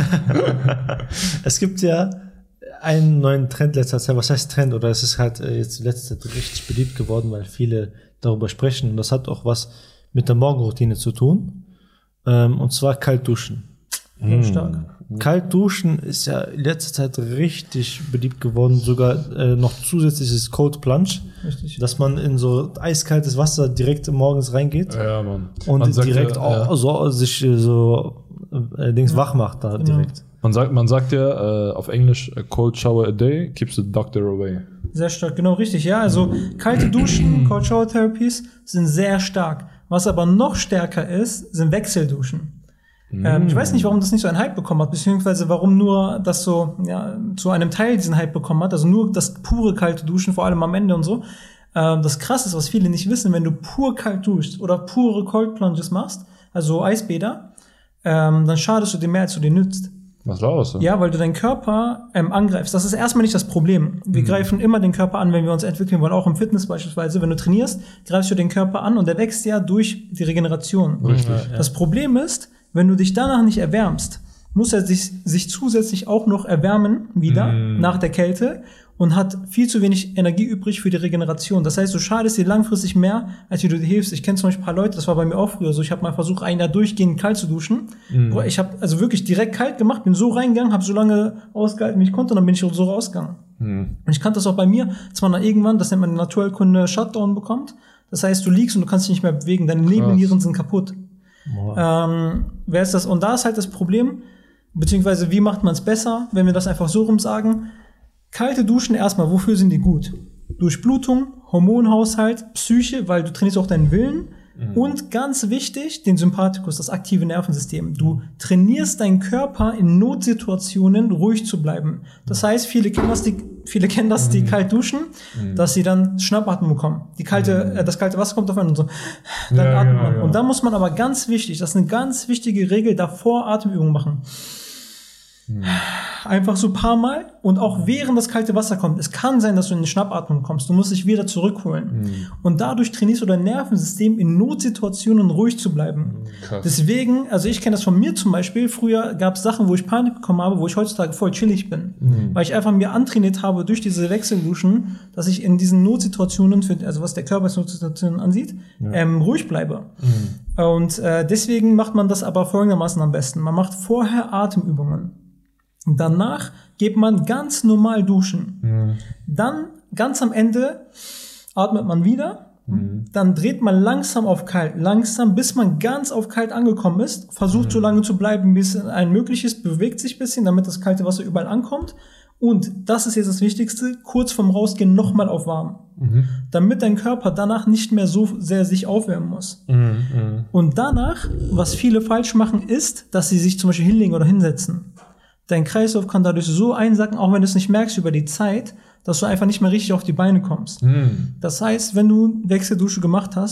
es gibt ja einen neuen Trend letzter Zeit. Was heißt Trend? Oder es ist halt äh, jetzt in letzter Zeit richtig beliebt geworden, weil viele darüber sprechen. Und das hat auch was mit der Morgenroutine zu tun. Ähm, und zwar kalt duschen. Sehr stark. Kalt duschen ist ja in letzter Zeit richtig beliebt geworden. Sogar äh, noch zusätzliches Cold Plunge. Richtig. Dass man in so eiskaltes Wasser direkt morgens reingeht. Ja, Mann. Und Man sagt direkt ja, auch ja. so, sich äh, so äh, Dings wach macht da Genau. direkt. Man sagt, man sagt ja äh, auf Englisch, a cold shower a day keeps the doctor away. Sehr stark, genau richtig. Ja, also kalte Duschen, Cold Shower Therapies sind sehr stark. Was aber noch stärker ist, sind Wechselduschen. Ähm, ich weiß nicht, warum das nicht so einen Hype bekommen hat, beziehungsweise warum nur das so ja, zu einem Teil diesen Hype bekommen hat. Also nur das pure kalte Duschen, vor allem am Ende und so. Ähm, das Krasse ist, was viele nicht wissen, wenn du pur kalt duschst oder pure Cold Plunges machst, also Eisbäder, ähm, dann schadest du dir mehr, als du dir nützt. Was laberst du? Ja, weil du deinen Körper ähm, angreifst. Das ist erstmal nicht das Problem. Wir mhm. greifen immer den Körper an, wenn wir uns entwickeln wollen, auch im Fitness beispielsweise. Wenn du trainierst, greifst du den Körper an und der wächst ja durch die Regeneration. Richtig. Ja. Das Problem ist, wenn du dich danach nicht erwärmst, muss er sich, sich zusätzlich auch noch erwärmen, wieder, Mhm. nach der Kälte, und hat viel zu wenig Energie übrig für die Regeneration. Das heißt, du schadest dir langfristig mehr, als wie du dir hilfst. Ich kenne zum Beispiel ein paar Leute, das war bei mir auch früher so, ich habe mal versucht, ein Jahr durchgehend kalt zu duschen. Mhm. Ich habe also wirklich direkt kalt gemacht, bin so reingegangen, habe so lange ausgehalten, wie ich konnte, und dann bin ich so rausgegangen. Mhm. Und ich kannte das auch bei mir, dass man dann irgendwann, das nennt man in der Naturheilkunde, Shutdown bekommt. Das heißt, du liegst und du kannst dich nicht mehr bewegen, deine Nebennieren sind kaputt. Wow. Ähm, wer ist das? Und da ist halt das Problem, beziehungsweise wie macht man es besser, wenn wir das einfach so rum sagen? Kalte Duschen erstmal, wofür sind die gut? Durchblutung, Hormonhaushalt, Psyche, weil du trainierst auch deinen Willen. Mhm. Und ganz wichtig, den Sympathikus, das aktive Nervensystem. Du trainierst deinen Körper in Notsituationen ruhig zu bleiben. Das heißt, viele kennen das, die, viele kennen das, die kalt duschen, mhm. dass sie dann Schnappatmung bekommen. Die kalte, äh, das kalte Wasser kommt auf einen und so. Dann Ja, atmet genau, man. ja. Und da muss man aber ganz wichtig, das ist eine ganz wichtige Regel, davor Atemübungen machen. Einfach so ein paar Mal und auch während das kalte Wasser kommt. Es kann sein, dass du in eine Schnappatmung kommst. Du musst dich wieder zurückholen. Mhm. Und dadurch trainierst du dein Nervensystem, in Notsituationen ruhig zu bleiben. Krass. Deswegen, also ich kenne das von mir zum Beispiel. Früher gab es Sachen, wo ich Panik bekommen habe, wo ich heutzutage voll chillig bin. Mhm. Weil ich einfach mir antrainiert habe durch diese Wechselduschen, dass ich in diesen Notsituationen, für, also was der Körper als Notsituationen ansieht, ja. ähm, ruhig bleibe. Mhm. Und äh, deswegen macht man das aber folgendermaßen am besten. Man macht vorher Atemübungen. Danach geht man ganz normal duschen. Mhm. Dann, ganz am Ende, atmet man wieder. Mhm. Dann dreht man langsam auf kalt. Langsam, bis man ganz auf kalt angekommen ist. Versucht mhm. so lange zu bleiben, bis ein möglich ist. Bewegt sich ein bisschen, damit das kalte Wasser überall ankommt. Und das ist jetzt das Wichtigste. Kurz vorm Rausgehen nochmal auf warm. Mhm. Damit dein Körper danach nicht mehr so sehr sich aufwärmen muss. Mhm. Und danach, was viele falsch machen, ist, dass sie sich zum Beispiel hinlegen oder hinsetzen. Dein Kreislauf kann dadurch so einsacken, auch wenn du es nicht merkst über die Zeit, dass du einfach nicht mehr richtig auf die Beine kommst. Mhm. Das heißt, wenn du Wechseldusche gemacht hast,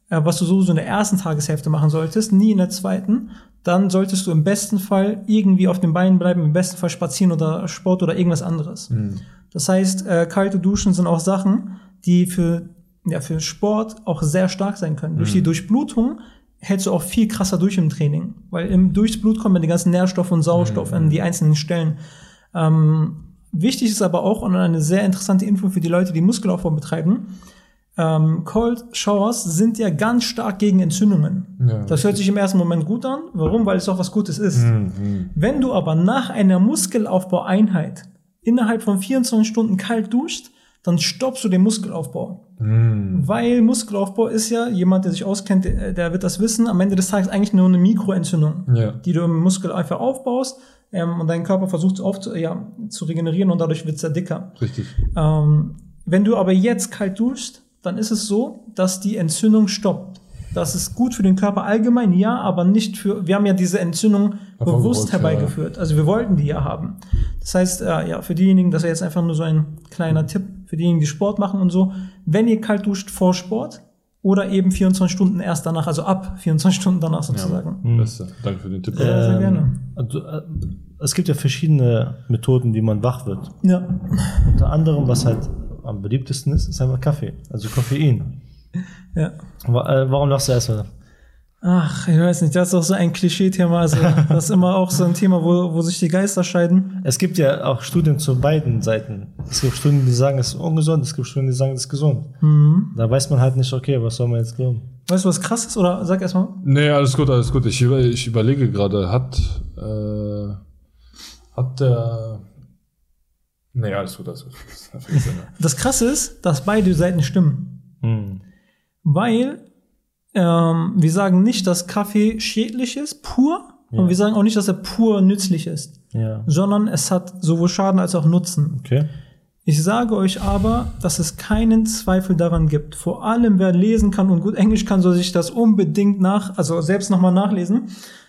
äh, was du sowieso in der ersten Tageshälfte machen solltest, nie in der zweiten, dann solltest du im besten Fall irgendwie auf den Beinen bleiben, im besten Fall spazieren oder Sport oder irgendwas anderes. Mhm. Das heißt, äh, kalte Duschen sind auch Sachen, die für, ja, für Sport auch sehr stark sein können. Mhm. Durch die Durchblutung hältst du auch viel krasser durch im Training, weil im durchs Blut kommen die ganzen Nährstoffe und Sauerstoff mhm. an die einzelnen Stellen. Ähm, wichtig ist aber auch, und eine sehr interessante Info für die Leute, die Muskelaufbau betreiben, ähm, Cold Showers sind ja ganz stark gegen Entzündungen. Ja, das hört sich im ersten Moment gut an. Warum? Weil es auch was Gutes ist. Mhm. Wenn du aber nach einer Muskelaufbaueinheit innerhalb von vierundzwanzig Stunden kalt duscht, dann stoppst du den Muskelaufbau. Mm. Weil Muskelaufbau ist ja, jemand, der sich auskennt, der, der wird das wissen, am Ende des Tages eigentlich nur eine Mikroentzündung, ja. die du im Muskel einfach aufbaust ähm, und dein Körper versucht aufzu, ja, zu regenerieren und dadurch wird es ja dicker. Richtig. Ähm, wenn du aber jetzt kalt duschst, dann ist es so, dass die Entzündung stoppt. Das ist gut für den Körper allgemein, ja, aber nicht für, wir haben ja diese Entzündung Davon bewusst gewollt, herbeigeführt. Ja. Also wir wollten die ja haben. Das heißt, äh, ja, für diejenigen, das ist jetzt einfach nur so ein kleiner Tipp, für diejenigen, die Sport machen und so, wenn ihr kalt duscht vor Sport oder eben vierundzwanzig Stunden erst danach, also ab vierundzwanzig Stunden danach sozusagen. Ja, beste. Danke für den Tipp. Ähm, ja, sehr gerne. Also, äh, es gibt ja verschiedene Methoden, wie man wach wird. Ja. Unter anderem, was halt am beliebtesten ist, ist einfach Kaffee, also Koffein. Ja. Warum lachst du erstmal? Ach, ich weiß nicht, das ist auch so ein Klischee-Thema. Also, das ist immer auch so ein Thema, wo, wo sich die Geister scheiden. Es gibt ja auch Studien zu beiden Seiten. Es gibt Studien, die sagen, es ist ungesund, es gibt Studien, die sagen, es ist gesund. Mhm. Da weiß man halt nicht, okay, was soll man jetzt glauben? Weißt du, was krass ist? Oder sag erstmal. Nee, alles gut, alles gut. Ich, über, ich überlege gerade, hat, äh, hat der. Nee, alles gut, alles gut. Das Krasse ist, dass beide Seiten stimmen. Mhm. Weil ähm, wir sagen nicht, dass Kaffee schädlich ist, pur, ja. und wir sagen auch nicht, dass er pur nützlich ist, ja. sondern es hat sowohl Schaden als auch Nutzen. Okay. Ich sage euch aber, dass es keinen Zweifel daran gibt. Vor allem, wer lesen kann und gut Englisch kann, soll sich das unbedingt nach, also selbst nochmal nachlesen.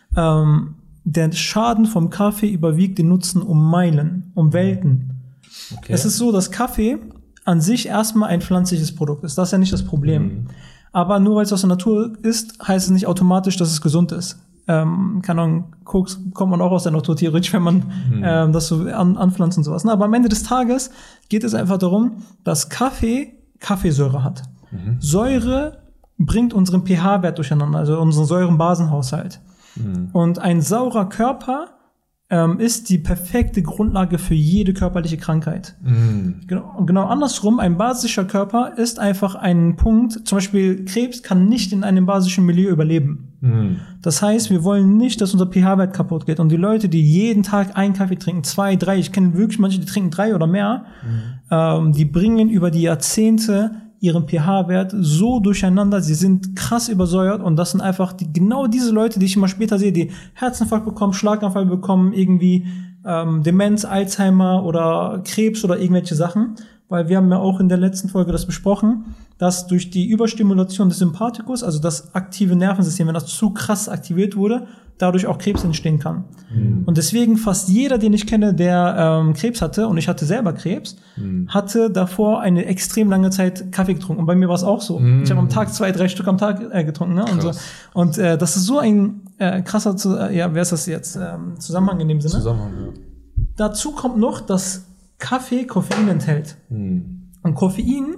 Ähm, der Schaden vom Kaffee überwiegt den Nutzen um Meilen, um Welten. Okay. Es ist so, dass Kaffee an sich erstmal ein pflanzliches Produkt ist. Das ist ja nicht das Problem. Mhm. Aber nur weil es aus der Natur ist, heißt es nicht automatisch, dass es gesund ist. Ähm, keine Ahnung, Koks kommt man auch aus der Natur theoretisch, wenn man mhm. ähm, das so an, anpflanzt und sowas. Na, aber am Ende des Tages geht es einfach darum, dass Kaffee Kaffeesäure hat. Mhm. Säure bringt unseren pH-Wert durcheinander, also unseren Säurenbasenhaushalt. Mhm. Und ein saurer Körper ähm, ist die perfekte Grundlage für jede körperliche Krankheit. Mhm. Genau, und genau andersrum, ein basischer Körper ist einfach ein Punkt, zum Beispiel Krebs kann nicht in einem basischen Milieu überleben. Mhm. Das heißt, wir wollen nicht, dass unser pH-Wert kaputt geht. Und die Leute, die jeden Tag einen Kaffee trinken, zwei, drei, ich kenne wirklich manche, die trinken drei oder mehr, mhm. ähm, die bringen über die Jahrzehnte ihren pH-Wert so durcheinander, sie sind krass übersäuert und das sind einfach die, genau diese Leute, die ich immer später sehe, die Herzinfarkt bekommen, Schlaganfall bekommen, irgendwie ähm, Demenz, Alzheimer oder Krebs oder irgendwelche Sachen, weil wir haben ja auch in der letzten Folge das besprochen, dass durch die Überstimulation des Sympathikus, also das aktive Nervensystem, wenn das zu krass aktiviert wurde, dadurch auch Krebs entstehen kann. Mhm. Und deswegen fast jeder, den ich kenne, der ähm, Krebs hatte, und ich hatte selber Krebs, mhm. hatte davor eine extrem lange Zeit Kaffee getrunken. Und bei mir war es auch so. Mhm. Ich habe am Tag zwei, drei Stück am Tag äh, getrunken. Ne? Und, so. Und äh, das ist so ein äh, krasser, äh, ja, wer ist das jetzt, ähm, Zusammenhang in dem Sinne. Zusammenhang, ja. Dazu kommt noch, dass Kaffee Koffein enthält. Mhm. Und Koffein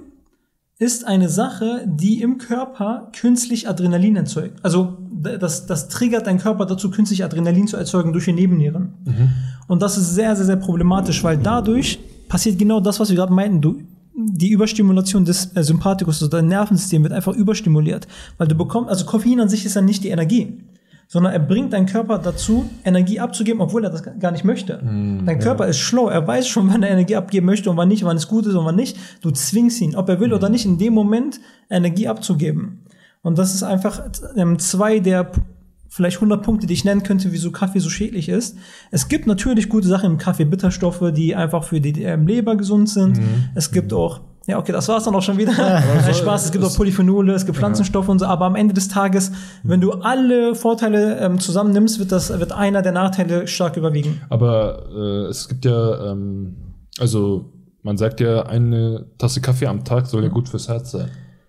ist eine Sache, die im Körper künstlich Adrenalin erzeugt. Also das, das triggert deinen Körper dazu, künstlich Adrenalin zu erzeugen durch die Nebennieren. Mhm. Und das ist sehr, sehr, sehr problematisch, weil dadurch passiert genau das, was wir gerade meinten. Du, die Überstimulation des äh, Sympathikus, also dein Nervensystem wird einfach überstimuliert. Weil du bekommst, also Koffein an sich ist ja nicht die Energie, sondern er bringt deinen Körper dazu, Energie abzugeben, obwohl er das gar nicht möchte. Mm, Dein Körper ja. ist schlau, er weiß schon, wann er Energie abgeben möchte und wann nicht, wann es gut ist und wann nicht. Du zwingst ihn, ob er will mm. oder nicht, in dem Moment Energie abzugeben. Und das ist einfach ähm, zwei der vielleicht hundert Punkte, die ich nennen könnte, wieso Kaffee so schädlich ist. Es gibt natürlich gute Sachen im Kaffee, Bitterstoffe, die einfach für die ähm, Leber gesund sind. Mm. Es gibt auch Ja, okay, das war's dann auch schon wieder. Ja, Spaß, es gibt auch Polyphenole, es gibt Pflanzenstoffe ja. und so, aber am Ende des Tages, wenn du alle Vorteile ähm, zusammennimmst, wird das wird einer der Nachteile stark überwiegen. Aber äh, es gibt ja, ähm, also man sagt ja, eine Tasse Kaffee am Tag soll ja gut fürs Herz sein.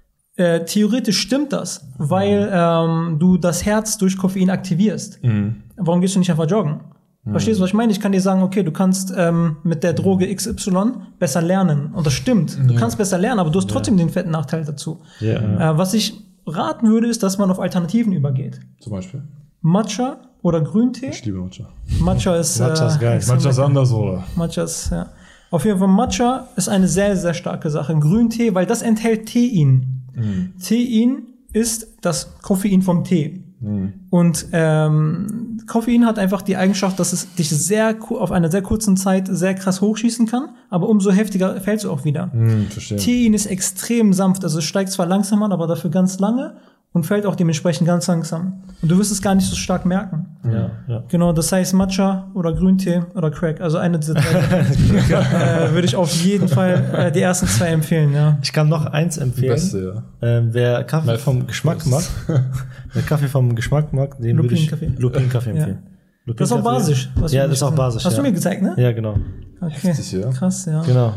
äh, theoretisch stimmt das, weil ähm, du das Herz durch Koffein aktivierst. Mhm. Warum gehst du nicht einfach joggen? Mhm. Verstehst du, was ich meine? Ich kann dir sagen, okay, du kannst ähm, mit der Droge X Y besser lernen. Und das stimmt. Du Ja. kannst besser lernen, aber du hast trotzdem den fetten Nachteil dazu. Ja. Äh, was ich raten würde, ist, dass man auf Alternativen übergeht. Zum Beispiel. Matcha oder Grüntee. Ich liebe Matcha. Matcha ist, Matcha ist geil. extrem Matcha ist lecker. anders, oder? Matcha ist, ja. Auf jeden Fall, Matcha ist eine sehr, sehr starke Sache. Grüntee, weil das enthält Tein. Mhm. Tein ist das Koffein vom Tee. Mhm. Und ähm, Koffein hat einfach die Eigenschaft, dass es dich sehr ku- auf einer sehr kurzen Zeit sehr krass hochschießen kann, aber umso heftiger fällst du auch wieder. Mhm, verstehe. Tein ist extrem sanft, also es steigt zwar langsam an, aber dafür ganz lange und fällt auch dementsprechend ganz langsam. Und du wirst es gar nicht so stark merken. Ja, ja. Genau, das heißt Matcha oder Grüntee oder Crack. Also eine dieser drei äh, würde ich auf jeden Fall äh, die ersten zwei empfehlen, ja. Ich kann noch eins empfehlen. Beste, ja. Ähm, wer Kaffee Meth. vom Geschmack mag, wer Kaffee vom Geschmack mag, den würde ich Lupin-Kaffee. Lupin-Kaffee Ja. empfehlen. Das ist auch Lupin-Kaffee. basisch. was Ja, du das ist auch nicht- basisch. Hast ja. du mir gezeigt, ne? Ja, genau. Okay. Heftig, ja. Krass, ja. Genau.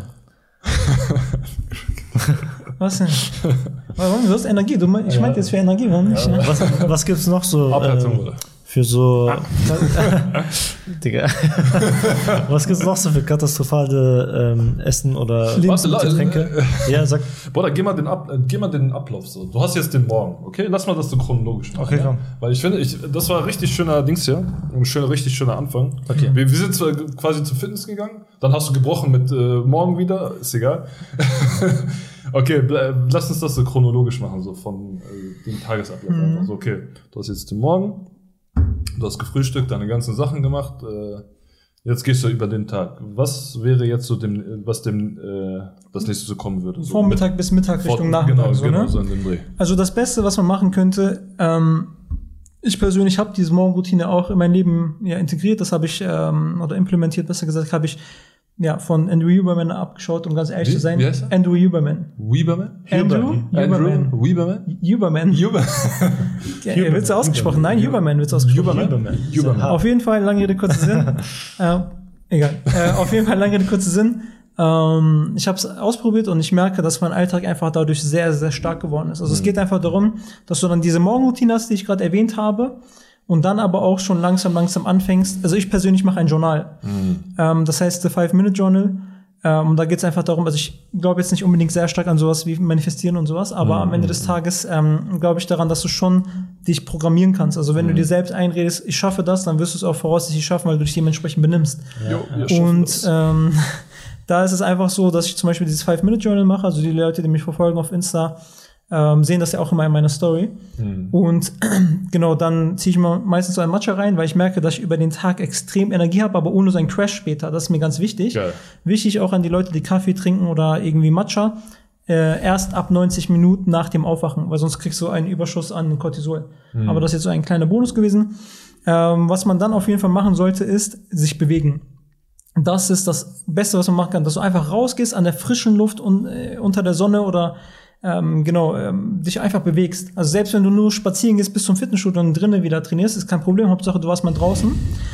Was denn? Warum? Du hast Energie. Du, mein- ich meinte jetzt für Energie, warum nicht? Ne? Was, was gibt's noch so Abheizung, ähm, oder? für so Digga. Was gibt's noch so für katastrophale ähm, Essen oder Warte, la- Getränke? Ja, sag. Bruder, geh mal den, Ab äh, geh mal den Ablauf so. Du hast jetzt den Morgen, okay? Lass mal das so chronologisch machen. Okay, ja? komm. Weil ich finde, ich, das war ein richtig schöner Dings hier. Ein schöner, richtig schöner Anfang. Okay. Wir, wir sind zwar quasi zum Fitness gegangen, dann hast du gebrochen mit äh, morgen wieder, ist egal. Okay, ble- lass uns das so chronologisch machen, so von äh, dem Tagesablauf. Mhm. Also, okay, du hast jetzt den Morgen, du hast gefrühstückt, deine ganzen Sachen gemacht, äh, jetzt gehst du über den Tag. Was wäre jetzt so dem, was dem äh, das nächste so kommen würde? So Vormittag bis Mittag mit- Richtung vor- Nachmittag. Genau, so, genau, ne? so in dem Dreh. Also das Beste, was man machen könnte, ähm, ich persönlich habe diese Morgenroutine auch in mein Leben ja, integriert. Das habe ich, ähm, oder implementiert, besser gesagt, habe ich ja von Andrew Huberman abgeschaut, um ganz ehrlich Wie? zu sein. Wie heißt er? Andrew Huberman. Weberman? Andrew Huberman. Andrew Weberman? Huberman. Huberman. Ja, wird so ausgesprochen? Nein, Huberman wird so ausgesprochen. Huberman. Huberman. Auf jeden Fall, lange Rede, kurzer Sinn. äh, egal. Äh, auf jeden Fall, lange Rede, kurzer Sinn. Ähm, ich habe es ausprobiert und ich merke, dass mein Alltag einfach dadurch sehr, sehr stark geworden ist. Also es geht einfach darum, dass du dann diese Morgenroutine hast, die ich gerade erwähnt habe, und dann aber auch schon langsam, langsam anfängst. Also ich persönlich mache ein Journal. Ähm, das heißt, The Five-Minute-Journal. Ähm, und da geht es einfach darum, also ich glaube jetzt nicht unbedingt sehr stark an sowas wie Manifestieren und sowas, aber am Ende des Tages ähm, glaube ich daran, dass du schon dich programmieren kannst. Also wenn du dir selbst einredest, ich schaffe das, dann wirst du es auch voraussichtlich schaffen, weil du dich dementsprechend benimmst. Jo, wir schaffen Und das. ähm, da ist es einfach so, dass ich zum Beispiel dieses Five-Minute-Journal mache, also die Leute, die mich verfolgen auf Insta, ähm, sehen das ja auch immer in meiner Story. Hm. Und genau, dann ziehe ich mal meistens so ein Matcha rein, weil ich merke, dass ich über den Tag extrem Energie habe, aber ohne so einen Crash später. Das ist mir ganz wichtig. Geil. Wichtig auch an die Leute, die Kaffee trinken oder irgendwie Matcha, äh, erst ab neunzig Minuten nach dem Aufwachen, weil sonst kriegst du einen Überschuss an Cortisol. Hm. Aber das ist jetzt so ein kleiner Bonus gewesen. Ähm, was man dann auf jeden Fall machen sollte, ist sich bewegen. Das ist das Beste, was man machen kann, dass du einfach rausgehst an der frischen Luft und äh, unter der Sonne oder ähm, genau ähm, dich einfach bewegst. Also selbst wenn du nur spazieren gehst bis zum Fitnessstudio und drinnen wieder trainierst, ist kein Problem. Hauptsache du warst mal draußen.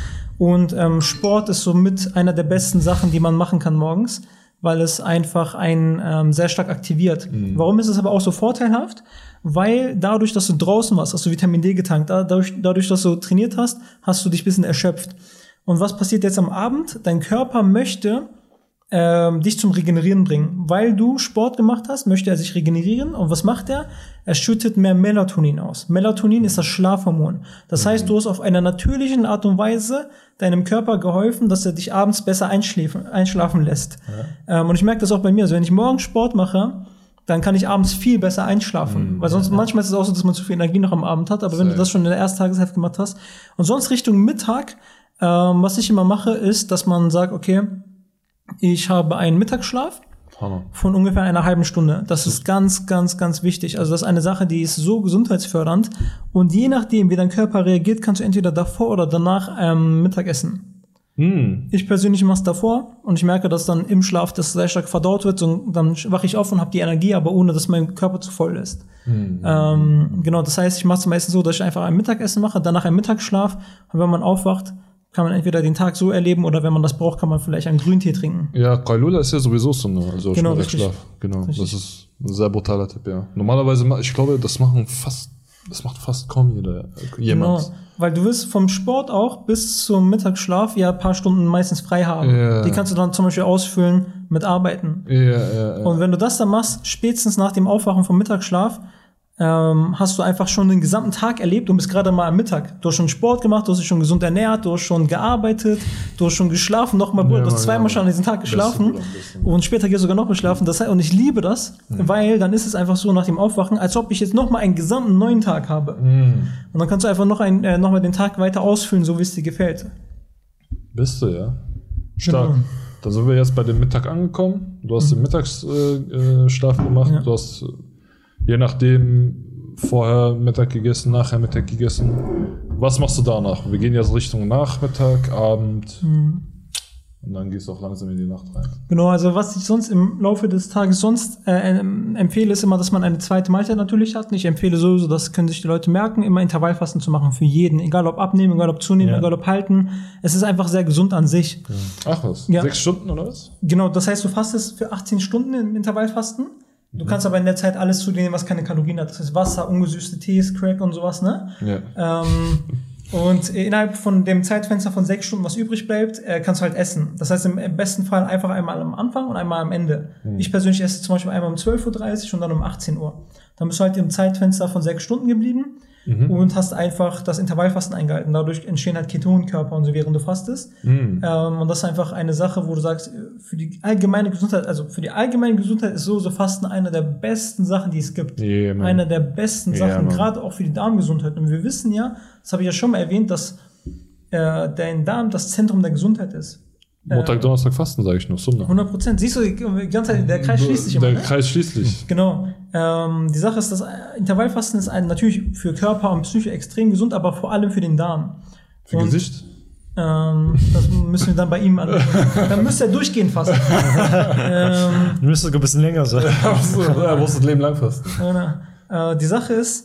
Und ähm, Sport ist somit einer der besten Sachen, die man machen kann morgens, weil es einfach einen ähm, sehr stark aktiviert. Warum ist es aber auch so vorteilhaft? Weil dadurch, dass du draußen warst, hast du Vitamin D getankt. Dadurch, dadurch, dass du trainiert hast, hast du dich ein bisschen erschöpft. Und was passiert jetzt am Abend? Dein Körper möchte ähm, dich zum Regenerieren bringen. Weil du Sport gemacht hast, möchte er sich regenerieren. Und was macht er? Er schüttet mehr Melatonin aus. Melatonin ist das Schlafhormon. Das heißt, du hast auf einer natürlichen Art und Weise deinem Körper geholfen, dass er dich abends besser einschläfen, einschlafen lässt. Ja. Ähm, und ich merke das auch bei mir. Also wenn ich morgens Sport mache, dann kann ich abends viel besser einschlafen. Mhm. Weil sonst manchmal ist es auch so, dass man zu viel Energie noch am Abend hat. Aber Sehr. wenn du das schon in der ersten Tageshälfte gemacht hast. Und sonst Richtung Mittag, ähm, was ich immer mache, ist, dass man sagt, okay, ich habe einen Mittagsschlaf von ungefähr einer halben Stunde. Das ist ganz, ganz, ganz wichtig. Also das ist eine Sache, die ist so gesundheitsfördernd. Und je nachdem, wie dein Körper reagiert, kannst du entweder davor oder danach ähm, Mittag essen. Hm. Ich persönlich mache es davor und ich merke, dass dann im Schlaf das sehr stark verdaut wird und dann wache ich auf und habe die Energie, aber ohne, dass mein Körper zu voll ist. Hm. Ähm, genau, das heißt, ich mache es meistens so, dass ich einfach ein Mittagessen mache, danach einen Mittagsschlaf und wenn man aufwacht, kann man entweder den Tag so erleben oder wenn man das braucht, kann man vielleicht einen Grüntee trinken. Ja, Qailula ist ja sowieso so eine, also genau, Schlaf. Genau, richtig. das ist Ein sehr brutaler Tipp, ja. Normalerweise, ma- ich glaube, das machen fast, das macht fast kaum jeder, jemand. Genau. Weil du wirst vom Sport auch bis zum Mittagsschlaf ja ein paar Stunden meistens frei haben. Ja. Die kannst du dann zum Beispiel ausfüllen mit Arbeiten. Ja, ja, ja. Und wenn du das dann machst, spätestens nach dem Aufwachen vom Mittagsschlaf, ähm, hast du einfach schon den gesamten Tag erlebt und bist gerade mal am Mittag. Du hast schon Sport gemacht, du hast dich schon gesund ernährt, du hast schon gearbeitet, du hast schon geschlafen, nochmal, Bruder, Ja, du hast Mann, zweimal ja, schon an diesem Tag Beste, geschlafen Bruder, beste. und später gehst du sogar noch mal schlafen. Das heißt, und ich liebe das, Mhm. weil dann ist es einfach so nach dem Aufwachen, als ob ich jetzt nochmal einen gesamten neuen Tag habe. Mhm. Und dann kannst du einfach noch, ein, äh, noch mal den Tag weiter ausfüllen, so wie es dir gefällt. Bist du, ja. Stark. Genau. Dann sind wir jetzt bei dem Mittag angekommen. Du hast den Mittagsschlaf äh, Schlaf gemacht. Ja. Du hast, äh, je nachdem, vorher Mittag gegessen, nachher Mittag gegessen. Was machst du danach? Wir gehen jetzt Richtung Nachmittag, Abend. Mhm. Und dann gehst du auch langsam in die Nacht rein. Genau, also was ich sonst im Laufe des Tages sonst äh, ähm, empfehle, ist immer, dass man eine zweite Mahlzeit natürlich hat. Ich empfehle sowieso, das können sich die Leute merken, immer Intervallfasten zu machen für jeden. Egal ob abnehmen, egal ob zunehmen, Ja. egal ob halten. Es ist einfach sehr gesund an sich. Ach was? Ja. Sechs Stunden oder was? Genau, das heißt, du fastest für achtzehn Stunden im Intervallfasten. Du kannst aber in der Zeit alles zu dir nehmen, was keine Kalorien hat. Das heißt Wasser, ungesüßte Tees, Crack und sowas, ne? Ja. Ähm, und innerhalb von dem Zeitfenster von sechs Stunden, was übrig bleibt, äh, kannst du halt essen. Das heißt, im, im besten Fall einfach einmal am Anfang und einmal am Ende. Mhm. Ich persönlich esse zum Beispiel einmal um zwölf Uhr dreißig und dann um achtzehn Uhr. Dann bist du halt im Zeitfenster von sechs Stunden geblieben Mhm. und hast einfach das Intervallfasten eingehalten. Dadurch entstehen halt Ketonkörper und so, während du fastest. Mhm. Ähm, und das ist einfach eine Sache, wo du sagst, für die allgemeine Gesundheit, also für die allgemeine Gesundheit ist so, so Fasten eine der besten Sachen, die es gibt. Yeah, Mann. Eine der besten Ja, Sachen, Mann. gerade auch für die Darmgesundheit. Und wir wissen ja, das habe ich ja schon mal erwähnt, dass äh, dein Darm das Zentrum der Gesundheit ist. Montag, Donnerstag Fasten, sage ich noch. Sunna. hundert Prozent. Siehst du, die ganze Zeit, der Kreis schließt sich immer. Der Ne? Kreis schließt sich. Genau. Ähm, die Sache ist, dass Intervallfasten ist ein, natürlich für Körper und Psyche extrem gesund, aber vor allem für den Darm. Für Und, Gesicht? Ähm, das müssen wir dann bei ihm an. Dann müsste er durchgehend fasten. ähm, Müsste sogar ein bisschen länger sein. Er muss das Leben lang fasten. äh, die Sache ist,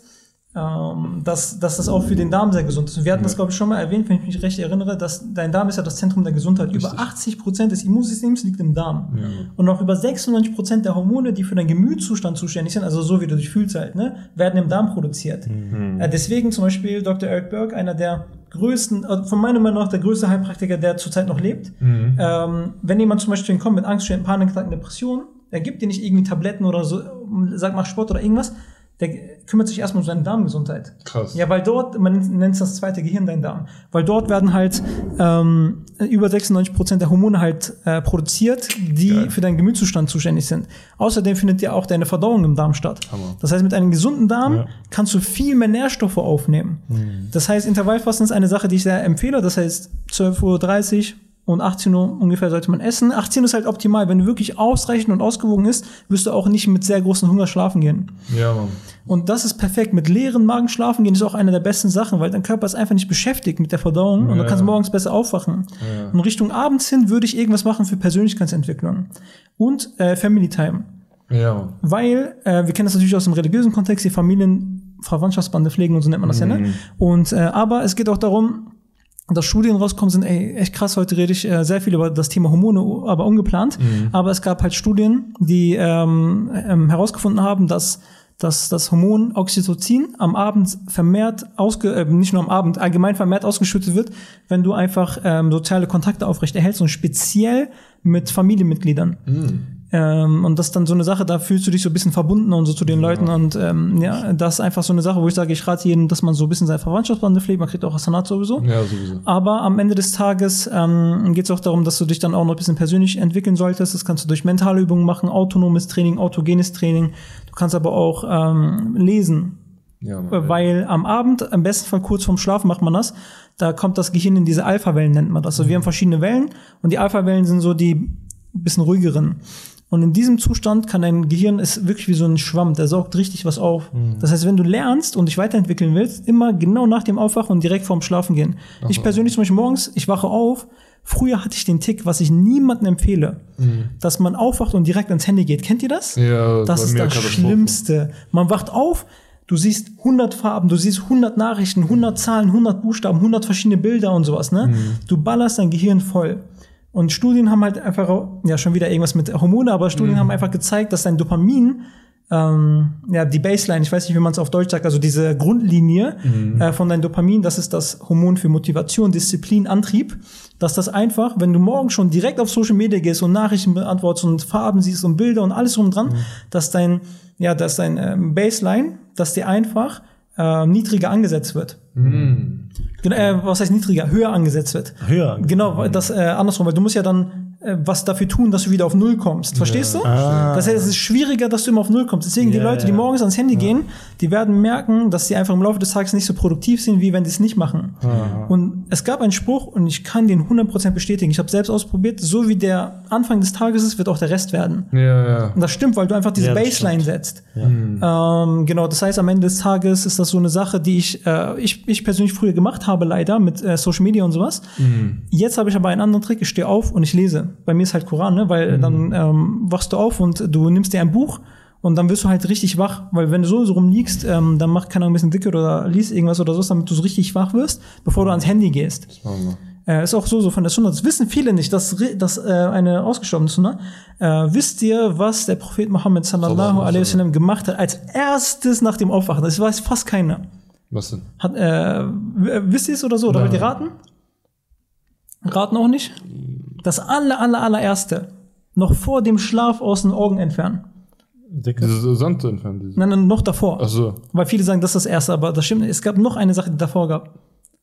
ähm, dass, dass das auch für den Darm sehr gesund ist. Und wir hatten das, glaube ich, schon mal erwähnt, wenn ich mich recht erinnere, dass dein Darm ist ja das Zentrum der Gesundheit. Richtig. Über achtzig Prozent des Immunsystems liegt im Darm. Ja. Und auch über sechsundneunzig Prozent der Hormone, die für deinen Gemütszustand zuständig sind, also so wie du dich fühlst halt, ne, werden im Darm produziert. Mhm. Äh, deswegen zum Beispiel Doktor Eric Berg, einer der größten, also von meiner Meinung nach der größte Heilpraktiker, der zurzeit noch lebt. Mhm. Ähm, wenn jemand zum Beispiel kommt mit Angststörungen, Panikattacken, Depressionen, der gibt dir nicht irgendwie Tabletten oder so, sagt mach Sport oder irgendwas, der kümmert sich erstmal um seine Darmgesundheit. Krass. Ja, weil dort, man nennt es das zweite Gehirn, dein Darm, weil dort werden halt ähm, über sechsundneunzig Prozent der Hormone halt äh, produziert, die Geil. für deinen Gemütszustand zuständig sind. Außerdem findet ja auch deine Verdauung im Darm statt. Hammer. Das heißt, mit einem gesunden Darm Ja. kannst du viel mehr Nährstoffe aufnehmen. Das heißt, Intervallfasten ist eine Sache, die ich sehr empfehle. Das heißt, zwölf Uhr dreißig und achtzehn Uhr ungefähr sollte man essen. achtzehn Uhr ist halt optimal. Wenn du wirklich ausreichend und ausgewogen isst, wirst du auch nicht mit sehr großem Hunger schlafen gehen. Ja, Mann. Und das ist perfekt. Mit leeren Magen schlafen gehen ist auch eine der besten Sachen, weil dein Körper ist einfach nicht beschäftigt mit der Verdauung und du Ja. kannst morgens besser aufwachen. Ja. Und Richtung abends hin würde ich irgendwas machen für Persönlichkeitsentwicklung. Und äh, Family Time. Ja, Mann. Weil, äh, wir kennen das natürlich aus dem religiösen Kontext, die Familien Verwandtschaftsbande pflegen und so nennt man das ja, ne? Und, äh, aber es geht auch darum, dass Studien rauskommen sind, ey, echt krass, heute rede ich äh, sehr viel über das Thema Hormone, aber ungeplant. Mhm. Aber es gab halt Studien, die ähm, ähm, herausgefunden haben, dass, dass das Hormon Oxytocin am Abend vermehrt, ausge äh, nicht nur am Abend, allgemein vermehrt ausgeschüttet wird, wenn du einfach ähm, soziale Kontakte aufrechterhältst und speziell mit Familienmitgliedern. Mhm. Ähm, und das ist dann so eine Sache, da fühlst du dich so ein bisschen verbunden und so zu den Leuten und ähm, ja, das ist einfach so eine Sache, wo ich sage, ich rate jedem, dass man so ein bisschen seine Verwandtschaftsbande pflegt, man kriegt auch Hasanat sowieso. Ja, sowieso. Aber am Ende des Tages ähm, geht es auch darum, dass du dich dann auch noch ein bisschen persönlich entwickeln solltest. Das kannst du durch mentale Übungen machen, autonomes Training, autogenes Training. Du kannst aber auch ähm, lesen. Ja, Mann. Weil am Abend, am besten Fall kurz vorm Schlafen macht man das, da kommt das Gehirn in diese Alpha-Wellen, nennt man das. Also wir haben verschiedene Wellen und die Alpha-Wellen sind so die bisschen ruhigeren. Und in diesem Zustand kann dein Gehirn, ist wirklich wie so ein Schwamm, der saugt richtig was auf. Mhm. Das heißt, wenn du lernst und dich weiterentwickeln willst, immer genau nach dem Aufwachen und direkt vorm Schlafen gehen. Ach, Ich persönlich zum Beispiel morgens, ich wache auf, früher hatte ich den Tick, was ich niemandem empfehle, Mhm. dass man aufwacht und direkt ans Handy geht. Kennt ihr das? Ja, Das bei ist mir das Katastrophe. Schlimmste. Man wacht auf, du siehst hundert Farben, du siehst hundert Nachrichten, hundert Zahlen, hundert Buchstaben, hundert verschiedene Bilder und sowas, ne? Mhm. Du ballerst dein Gehirn voll. Und Studien haben halt einfach, ja, schon wieder irgendwas mit Hormone, aber Studien Mhm. haben einfach gezeigt, dass dein Dopamin ähm, ja, die Baseline, ich weiß nicht, wie man es auf Deutsch sagt, also diese Grundlinie mhm. äh, von deinem Dopamin, das ist das Hormon für Motivation, Disziplin, Antrieb, dass das einfach, wenn du morgen schon direkt auf Social Media gehst und Nachrichten beantwortest und Farben siehst und Bilder und alles drum dran, mhm. dass dein, ja, dass dein ähm, Baseline, dass dir einfach äh, niedriger angesetzt wird. Mhm. Äh, was heißt niedriger? Höher angesetzt wird. Höher. Genau, das äh, andersrum, weil du musst ja dann äh, was dafür tun, dass du wieder auf Null kommst. Verstehst ja. du? Ah. Das heißt, es ist schwieriger, dass du immer auf Null kommst. Deswegen yeah, die Leute, die morgens ans Handy ja. gehen, die werden merken, dass sie einfach im Laufe des Tages nicht so produktiv sind, wie wenn sie es nicht machen. Aha. Und es gab einen Spruch, und ich kann den hundert Prozent bestätigen. Ich habe selbst ausprobiert, so wie der Anfang des Tages ist, wird auch der Rest werden. Ja, ja. Und das stimmt, weil du einfach diese ja, Baseline stimmt. setzt. Ja. Mhm. Ähm, genau, das heißt, am Ende des Tages ist das so eine Sache, die ich, äh, ich, ich persönlich früher gemacht habe, leider, mit äh, Social Media und sowas. Mhm. Jetzt habe ich aber einen anderen Trick. Ich stehe auf und ich lese. Bei mir ist halt Koran, ne? Weil mhm. dann ähm, wachst du auf und du nimmst dir ein Buch und dann wirst du halt richtig wach. Weil wenn du so, so rumliegst, ähm, dann mach keine Ahnung, ein bisschen dicker oder liest irgendwas oder so, damit du so richtig wach wirst, bevor du ans Handy gehst. Das machen wir. Äh, ist auch so, so von der Sunna. Das wissen viele nicht, dass, dass äh, eine ausgestorbene Sunna. Äh, wisst ihr, was der Prophet Muhammad sallallahu alaihi wasallam gemacht hat, als erstes nach dem Aufwachen? Das weiß fast keiner. Was denn? Hat, äh, wisst ihr es oder so? Oder wollt ihr raten? Raten auch nicht? Das aller, aller, allererste. Noch vor dem Schlaf aus den Augen entfernen. Diese Sand entfernen. Diese. Nein, nein, noch davor. Ach so. Weil viele sagen, das ist das erste, aber das stimmt nicht. Es gab noch eine Sache, die davor gab.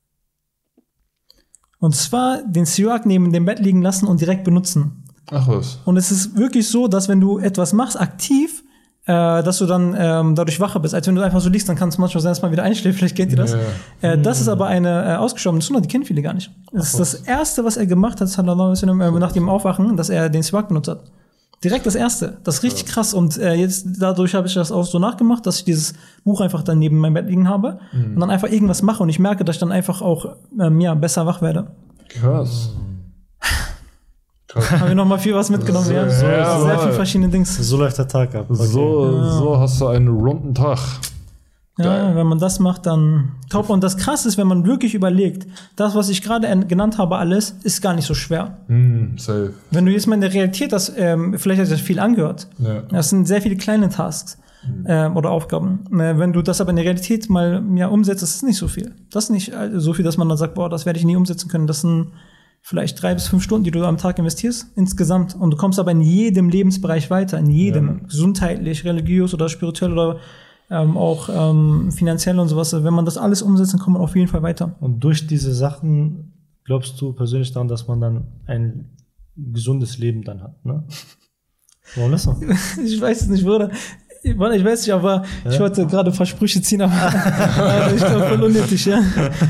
Und zwar den Siwak neben dem Bett liegen lassen und direkt benutzen. Ach was. Und es ist wirklich so, dass wenn du etwas machst, aktiv, äh, dass du dann ähm, dadurch wacher bist. Als wenn du einfach so liegst, dann kannst du manchmal sein, dass man wieder einschläft. Vielleicht kennt ihr das. Ja, ja. Äh, das ist aber eine äh, ausgestorbene Sunna, die kennen viele gar nicht. Das ist das Erste, was er gemacht hat, sallallahu alaihi wasallam, äh, nach dem Aufwachen, dass er den Siwak benutzt hat. Direkt das Erste. Das ist richtig krass. Und äh, jetzt dadurch habe ich das auch so nachgemacht, dass ich dieses Buch einfach dann neben meinem Bett liegen habe mhm. und dann einfach irgendwas mache und ich merke, dass ich dann einfach auch ähm, ja, besser wach werde. Krass. Krass. Haben wir noch mal viel was mitgenommen? So, ja, so, ja, so sehr viele verschiedene Dings. So läuft der Tag ab. Okay. So, ja. so hast du einen runden Tag. Ja, Geil. wenn man das macht, dann top. Und das Krasse ist, wenn man wirklich überlegt, das, was ich gerade genannt habe, alles, ist gar nicht so schwer. Mm, safe. Wenn du jetzt mal in der Realität das, ähm, vielleicht hat das viel angehört. Ja. Das sind sehr viele kleine Tasks mhm. äh, oder Aufgaben. Äh, wenn du das aber in der Realität mal ja, umsetzt, ist es nicht so viel. Das ist nicht so viel, dass man dann sagt, boah, das werde ich nie umsetzen können. Das sind vielleicht drei bis fünf Stunden, die du am Tag investierst, insgesamt. Und du kommst aber in jedem Lebensbereich weiter, in jedem. Ja. Gesundheitlich, religiös oder spirituell oder Ähm, auch ähm, finanziell und sowas. Wenn man das alles umsetzt, dann kommt man auf jeden Fall weiter. Und durch diese Sachen glaubst du persönlich daran, dass man dann ein gesundes Leben dann hat, ne? Warum das so? Ich weiß es nicht, Bruder. Ich weiß nicht, aber ja? ich wollte gerade ein paar Sprüche ziehen, aber ich glaube, voll unnötig, ja.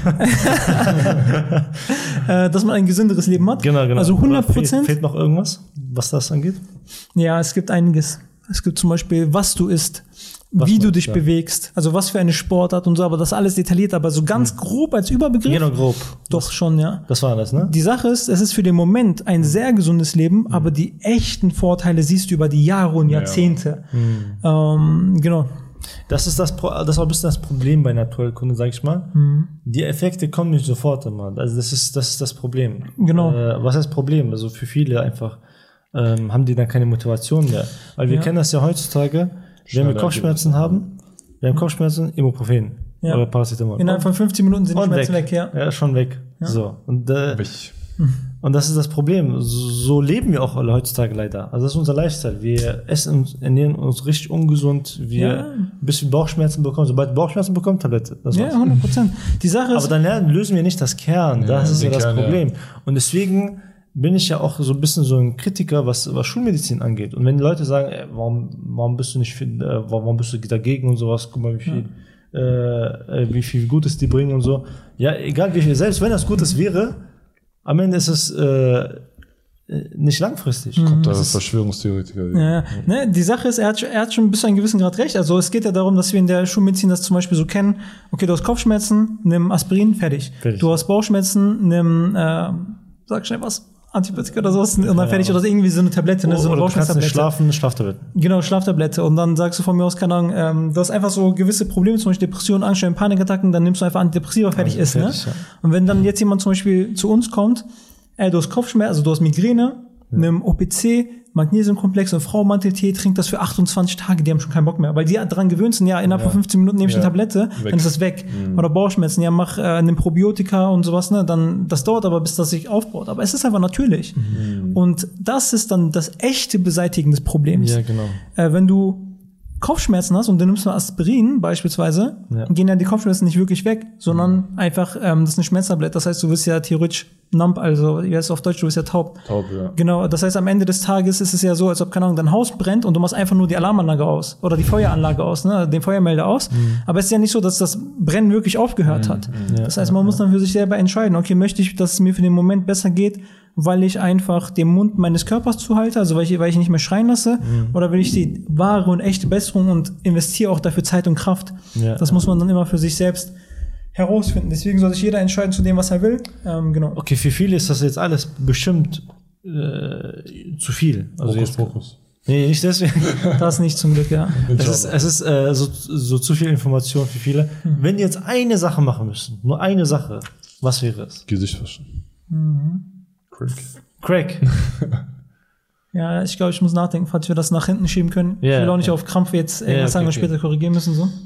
Dass man ein gesünderes Leben hat. Genau, genau. Also hundert Prozent. Fehlt, fehlt noch irgendwas, was das angeht? Ja, es gibt einiges. Es gibt zum Beispiel, was du isst. Was wie du dich ja. bewegst, also was für eine Sportart und so, aber das alles detailliert, aber so ganz hm. grob als Überbegriff. Genau, grob. Doch das, schon, ja. Das war das, ne? Die Sache ist, es ist für den Moment ein sehr gesundes Leben, hm. aber die echten Vorteile siehst du über die Jahre und Jahrzehnte. Ja. Hm. Ähm, genau. Das ist das, das ist auch ein bisschen das Problem bei Naturheilkunde, sag ich mal. Hm. Die Effekte kommen nicht sofort immer. Also das ist das, ist das Problem. Genau. Äh, was ist das Problem? Also für viele einfach ähm, haben die dann keine Motivation mehr. Weil wir ja. kennen das ja heutzutage. Wenn wir Kopfschmerzen haben, wir haben Kopfschmerzen, Ibuprofen ja. oder Paracetamol. Innerhalb von fünfzehn Minuten sind die Schmerzen weg. weg, ja. Ja, schon weg. Ja. So. Und, äh, und das ist das Problem. So leben wir auch alle heutzutage leider. Also das ist unser Lifestyle. Wir essen und ernähren uns richtig ungesund. Wir ja. ein bisschen Bauchschmerzen bekommen. Sobald wir Bauchschmerzen bekommen, Tablette. Das ja, hundert Prozent. Die Sache ist, aber dann lernen, lösen wir nicht das Kern. Ja, das ist ja das Kern, Problem. Ja. Und deswegen bin ich ja auch so ein bisschen so ein Kritiker, was, was Schulmedizin angeht. Und wenn die Leute sagen, ey, warum, warum bist du nicht, äh, warum bist du dagegen und sowas, guck mal, wie viel, ja. äh, wie viel Gutes die bringen und so. Ja, egal wie viel, selbst wenn das Gutes wäre, am Ende ist es äh, nicht langfristig. Mhm. Kommt da das Verschwörungstheoretiker. Ja, ja. Ne, die Sache ist, er hat, er hat schon bis zu einem gewissen Grad recht. Also es geht ja darum, dass wir in der Schulmedizin das zum Beispiel so kennen. Okay, du hast Kopfschmerzen, nimm Aspirin, fertig. fertig. Du hast Bauchschmerzen, nimm, äh, sag schnell was. Antibiotika oder sowas und dann ja, fertig oder irgendwie so eine Tablette, ne, so eine Bauchschmerztablette. Schlafen, Schlaftablette. Genau, Schlaftablette und dann sagst du von mir aus, keine Ahnung, ähm, du hast einfach so gewisse Probleme, zum Beispiel Depressionen, Angststörungen, Panikattacken, dann nimmst du einfach Antidepressiva, fertig ist, ne? Ja. Und wenn dann jetzt jemand zum Beispiel zu uns kommt, ey, du hast Kopfschmerzen, also du hast Migräne, Ja. einem O P C, Magnesiumkomplex und Frau Manteltee trinkt das für achtundzwanzig Tage, die haben schon keinen Bock mehr, weil die daran gewöhnt sind, ja, innerhalb Ja. von fünfzehn Minuten nehme ich Ja. eine Tablette, Weg. dann ist das weg. Mhm. Oder Bauchschmerzen, ja, mach äh, eine Probiotika und sowas, ne, dann, das dauert aber, bis das sich aufbaut. Aber es ist einfach natürlich. Mhm. Und das ist dann das echte Beseitigen des Problems. Ja, genau. Äh, wenn du Kopfschmerzen hast und du nimmst mal Aspirin beispielsweise, Ja. gehen ja die Kopfschmerzen nicht wirklich weg, sondern einfach, ähm, das ist eine Schmerztablette. Das heißt, du wirst ja theoretisch numb, also wie heißt es auf Deutsch, du wirst ja taub. Taub, ja. Genau, das heißt, am Ende des Tages ist es ja so, als ob, keine Ahnung, dein Haus brennt und du machst einfach nur die Alarmanlage aus oder die Feueranlage aus, ne, den Feuermelder aus. Mhm. Aber es ist ja nicht so, dass das Brennen wirklich aufgehört hat. Ja. Das heißt, man muss dann für sich selber entscheiden, okay, möchte ich, dass es mir für den Moment besser geht, weil ich einfach den Mund meines Körpers zuhalte, also weil ich, weil ich ihn nicht mehr schreien lasse, Mhm. oder will ich die wahre und echte Besserung und investiere auch dafür Zeit und Kraft. Ja. Das muss man dann immer für sich selbst herausfinden. Deswegen soll sich jeder entscheiden zu dem, was er will. Ähm, genau. Okay, für viele ist das jetzt alles bestimmt äh, zu viel. Also Fokus, jetzt, Fokus. nee, nicht deswegen. Das nicht zum Glück, ja. Es ist, es ist äh, so, so zu viel Information für viele. Mhm. Wenn die jetzt eine Sache machen müssen, nur eine Sache, was wäre es? Gesicht waschen. Mhm. Crack. Crack. Ja, ich glaube, ich muss nachdenken, falls wir das nach hinten schieben können. Ja, ich will auch nicht ja. auf Krampf jetzt irgendwas Ja, okay, sagen und okay. später korrigieren müssen. So.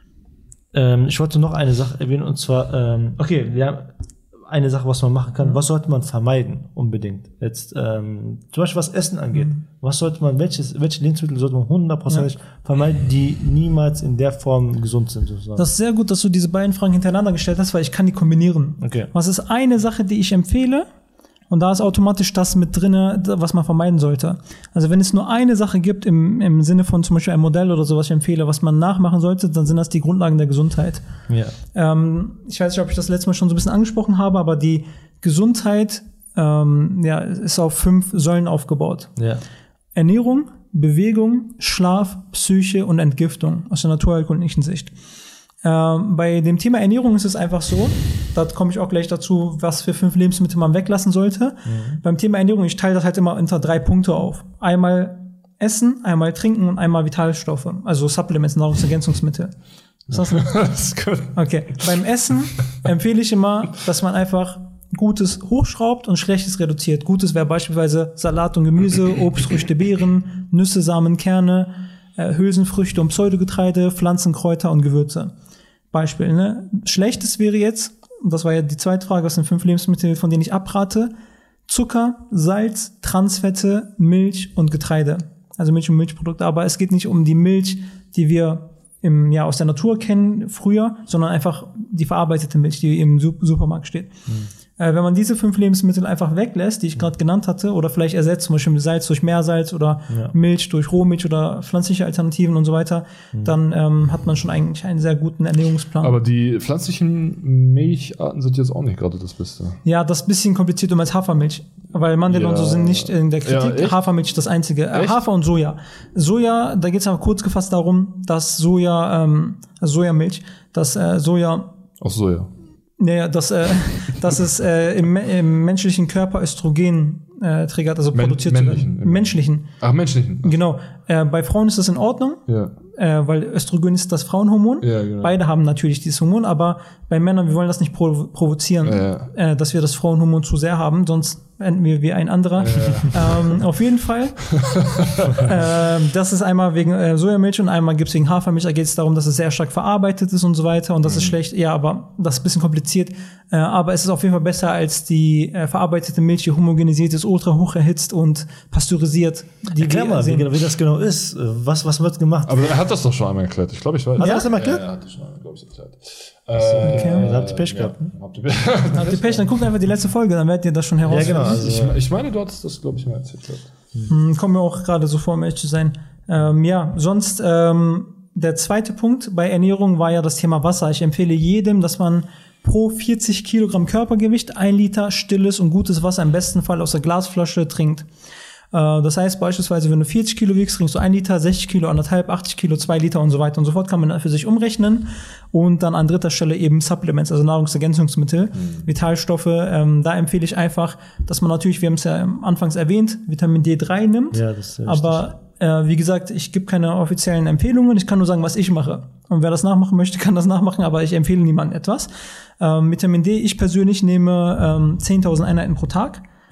ähm, ich wollte noch eine Sache erwähnen, und zwar, ähm, okay, wir haben eine Sache, was man machen kann. Mhm. Was sollte man vermeiden, unbedingt? Jetzt, ähm, zum Beispiel was Essen angeht. Mhm. Was sollte man, welches, welche Lebensmittel sollte man hundertprozentig vermeiden, die niemals in der Form gesund sind, sozusagen? Das ist sehr gut, dass du diese beiden Fragen hintereinander gestellt hast, weil ich kann die kombinieren. Okay. Was ist eine Sache, die ich empfehle? Und da ist automatisch das mit drinne, was man vermeiden sollte. Also wenn es nur eine Sache gibt im, im Sinne von zum Beispiel einem Modell oder so, was ich empfehle, was man nachmachen sollte, dann sind das die Grundlagen der Gesundheit. Ja. Ähm, ich weiß nicht, ob ich das letzte Mal schon so ein bisschen angesprochen habe, aber die Gesundheit ähm, ja, ist auf fünf Säulen aufgebaut. Ja. Ernährung, Bewegung, Schlaf, Psyche und Entgiftung aus der naturheilkundlichen Sicht. Ähm, bei dem Thema Ernährung ist es einfach so, da komme ich auch gleich dazu, was für fünf Lebensmittel man weglassen sollte. Mhm. Beim Thema Ernährung, ich teile das halt immer unter drei Punkte auf. Einmal Essen, einmal Trinken und einmal Vitalstoffe, also Supplements, Nahrungsergänzungsmittel. Was hast du? Das ist gut. Okay, beim Essen empfehle ich immer, dass man einfach Gutes hochschraubt und Schlechtes reduziert. Gutes wäre beispielsweise Salat und Gemüse, Obst, Früchte, Beeren, Nüsse, Samen, Kerne, äh, Hülsenfrüchte und Pseudogetreide, Pflanzen, Kräuter und Gewürze. Beispiel, ne? Schlechtes wäre jetzt, und das war ja die zweite Frage, was sind fünf Lebensmittel, von denen ich abrate, Zucker, Salz, Transfette, Milch und Getreide. Also Milch und Milchprodukte. Aber es geht nicht um die Milch, die wir im, ja, aus der Natur kennen, früher, sondern einfach die verarbeitete Milch, die im Sup- Supermarkt steht. Mhm. Äh, wenn man diese fünf Lebensmittel einfach weglässt, die ich gerade genannt hatte, oder vielleicht ersetzt, zum Beispiel Salz durch Meersalz oder Ja. Milch durch Rohmilch oder pflanzliche Alternativen und so weiter, mhm. dann ähm, hat man schon eigentlich einen sehr guten Ernährungsplan. Aber die pflanzlichen Milcharten sind jetzt auch nicht gerade das Beste. Ja, das ist ein bisschen komplizierter als Hafermilch. Weil Mandeln Ja. und so sind nicht in der Ja, Kritik. echt? Hafermilch ist das einzige. Äh, Echt? Hafer und Soja. Soja, da geht es aber kurz gefasst darum, dass Soja, ähm, also Sojamilch, dass äh, Soja, Ach so, ja. naja, dass, äh, dass es äh, im, im menschlichen Körper Östrogen äh, triggert, also Men- produziert männlichen, wird. Menschlichen. Ach, menschlichen. Genau. Äh, bei Frauen ist das in Ordnung, Ja. äh, weil Östrogen ist das Frauenhormon. Ja, genau. Beide haben natürlich dieses Hormon, aber bei Männern, wir wollen das nicht provo- provozieren, Ja. äh, dass wir das Frauenhormon zu sehr haben, sonst enden wir wie ein anderer. Ähm, auf jeden Fall. ähm, das ist einmal wegen äh, Sojamilch und einmal gibt es wegen Hafermilch. Da geht es darum, dass es sehr stark verarbeitet ist und so weiter und das ist schlecht. Ja, aber das ist ein bisschen kompliziert. Äh, aber es ist auf jeden Fall besser als die äh, verarbeitete Milch, die homogenisiert ist, ultra hoch erhitzt und pasteurisiert. Die Erklär wir mal, wie, sehen. genau- wie das genau ist. Was, was wird gemacht? Aber er hat das doch schon einmal erklärt. Ich glaube, ich weiß. Hat er das einmal Ja, erklärt? er hat das schon einmal, glaube ich, erklärt. okay. Äh, Da habt ihr Pech gehabt, ne? Ja, habt ihr Pech. Habt ihr Pech, dann guckt einfach die letzte Folge, dann werdet ihr das schon herausfinden. genau, also- Ich, ich meine, du hattest das, glaube ich, mal erzählt. Hm, kommt mir auch gerade so vor, um ehrlich zu sein. Ähm, ja, sonst ähm, der zweite Punkt bei Ernährung war ja das Thema Wasser. Ich empfehle jedem, dass man pro vierzig Kilogramm Körpergewicht ein Liter stilles und gutes Wasser im besten Fall aus der Glasflasche trinkt. Äh, das heißt beispielsweise, wenn du vierzig Kilo wiegst, trinkst du ein Liter, sechzig Kilo, anderthalb, achtzig Kilo, zwei Liter und so weiter und so fort, kann man für sich umrechnen. Und dann an dritter Stelle eben Supplements, also Nahrungsergänzungsmittel, mhm. Vitalstoffe. Ähm, da empfehle ich einfach, dass man natürlich, wir haben es ja anfangs erwähnt, Vitamin D drei nimmt. Ja, das ist sehr aber äh, wie gesagt, ich gebe keine offiziellen Empfehlungen, ich kann nur sagen, was ich mache. Und wer das nachmachen möchte, kann das nachmachen, aber ich empfehle niemandem etwas. Ähm, Vitamin D, ich persönlich nehme ähm, zehntausend Einheiten pro Tag.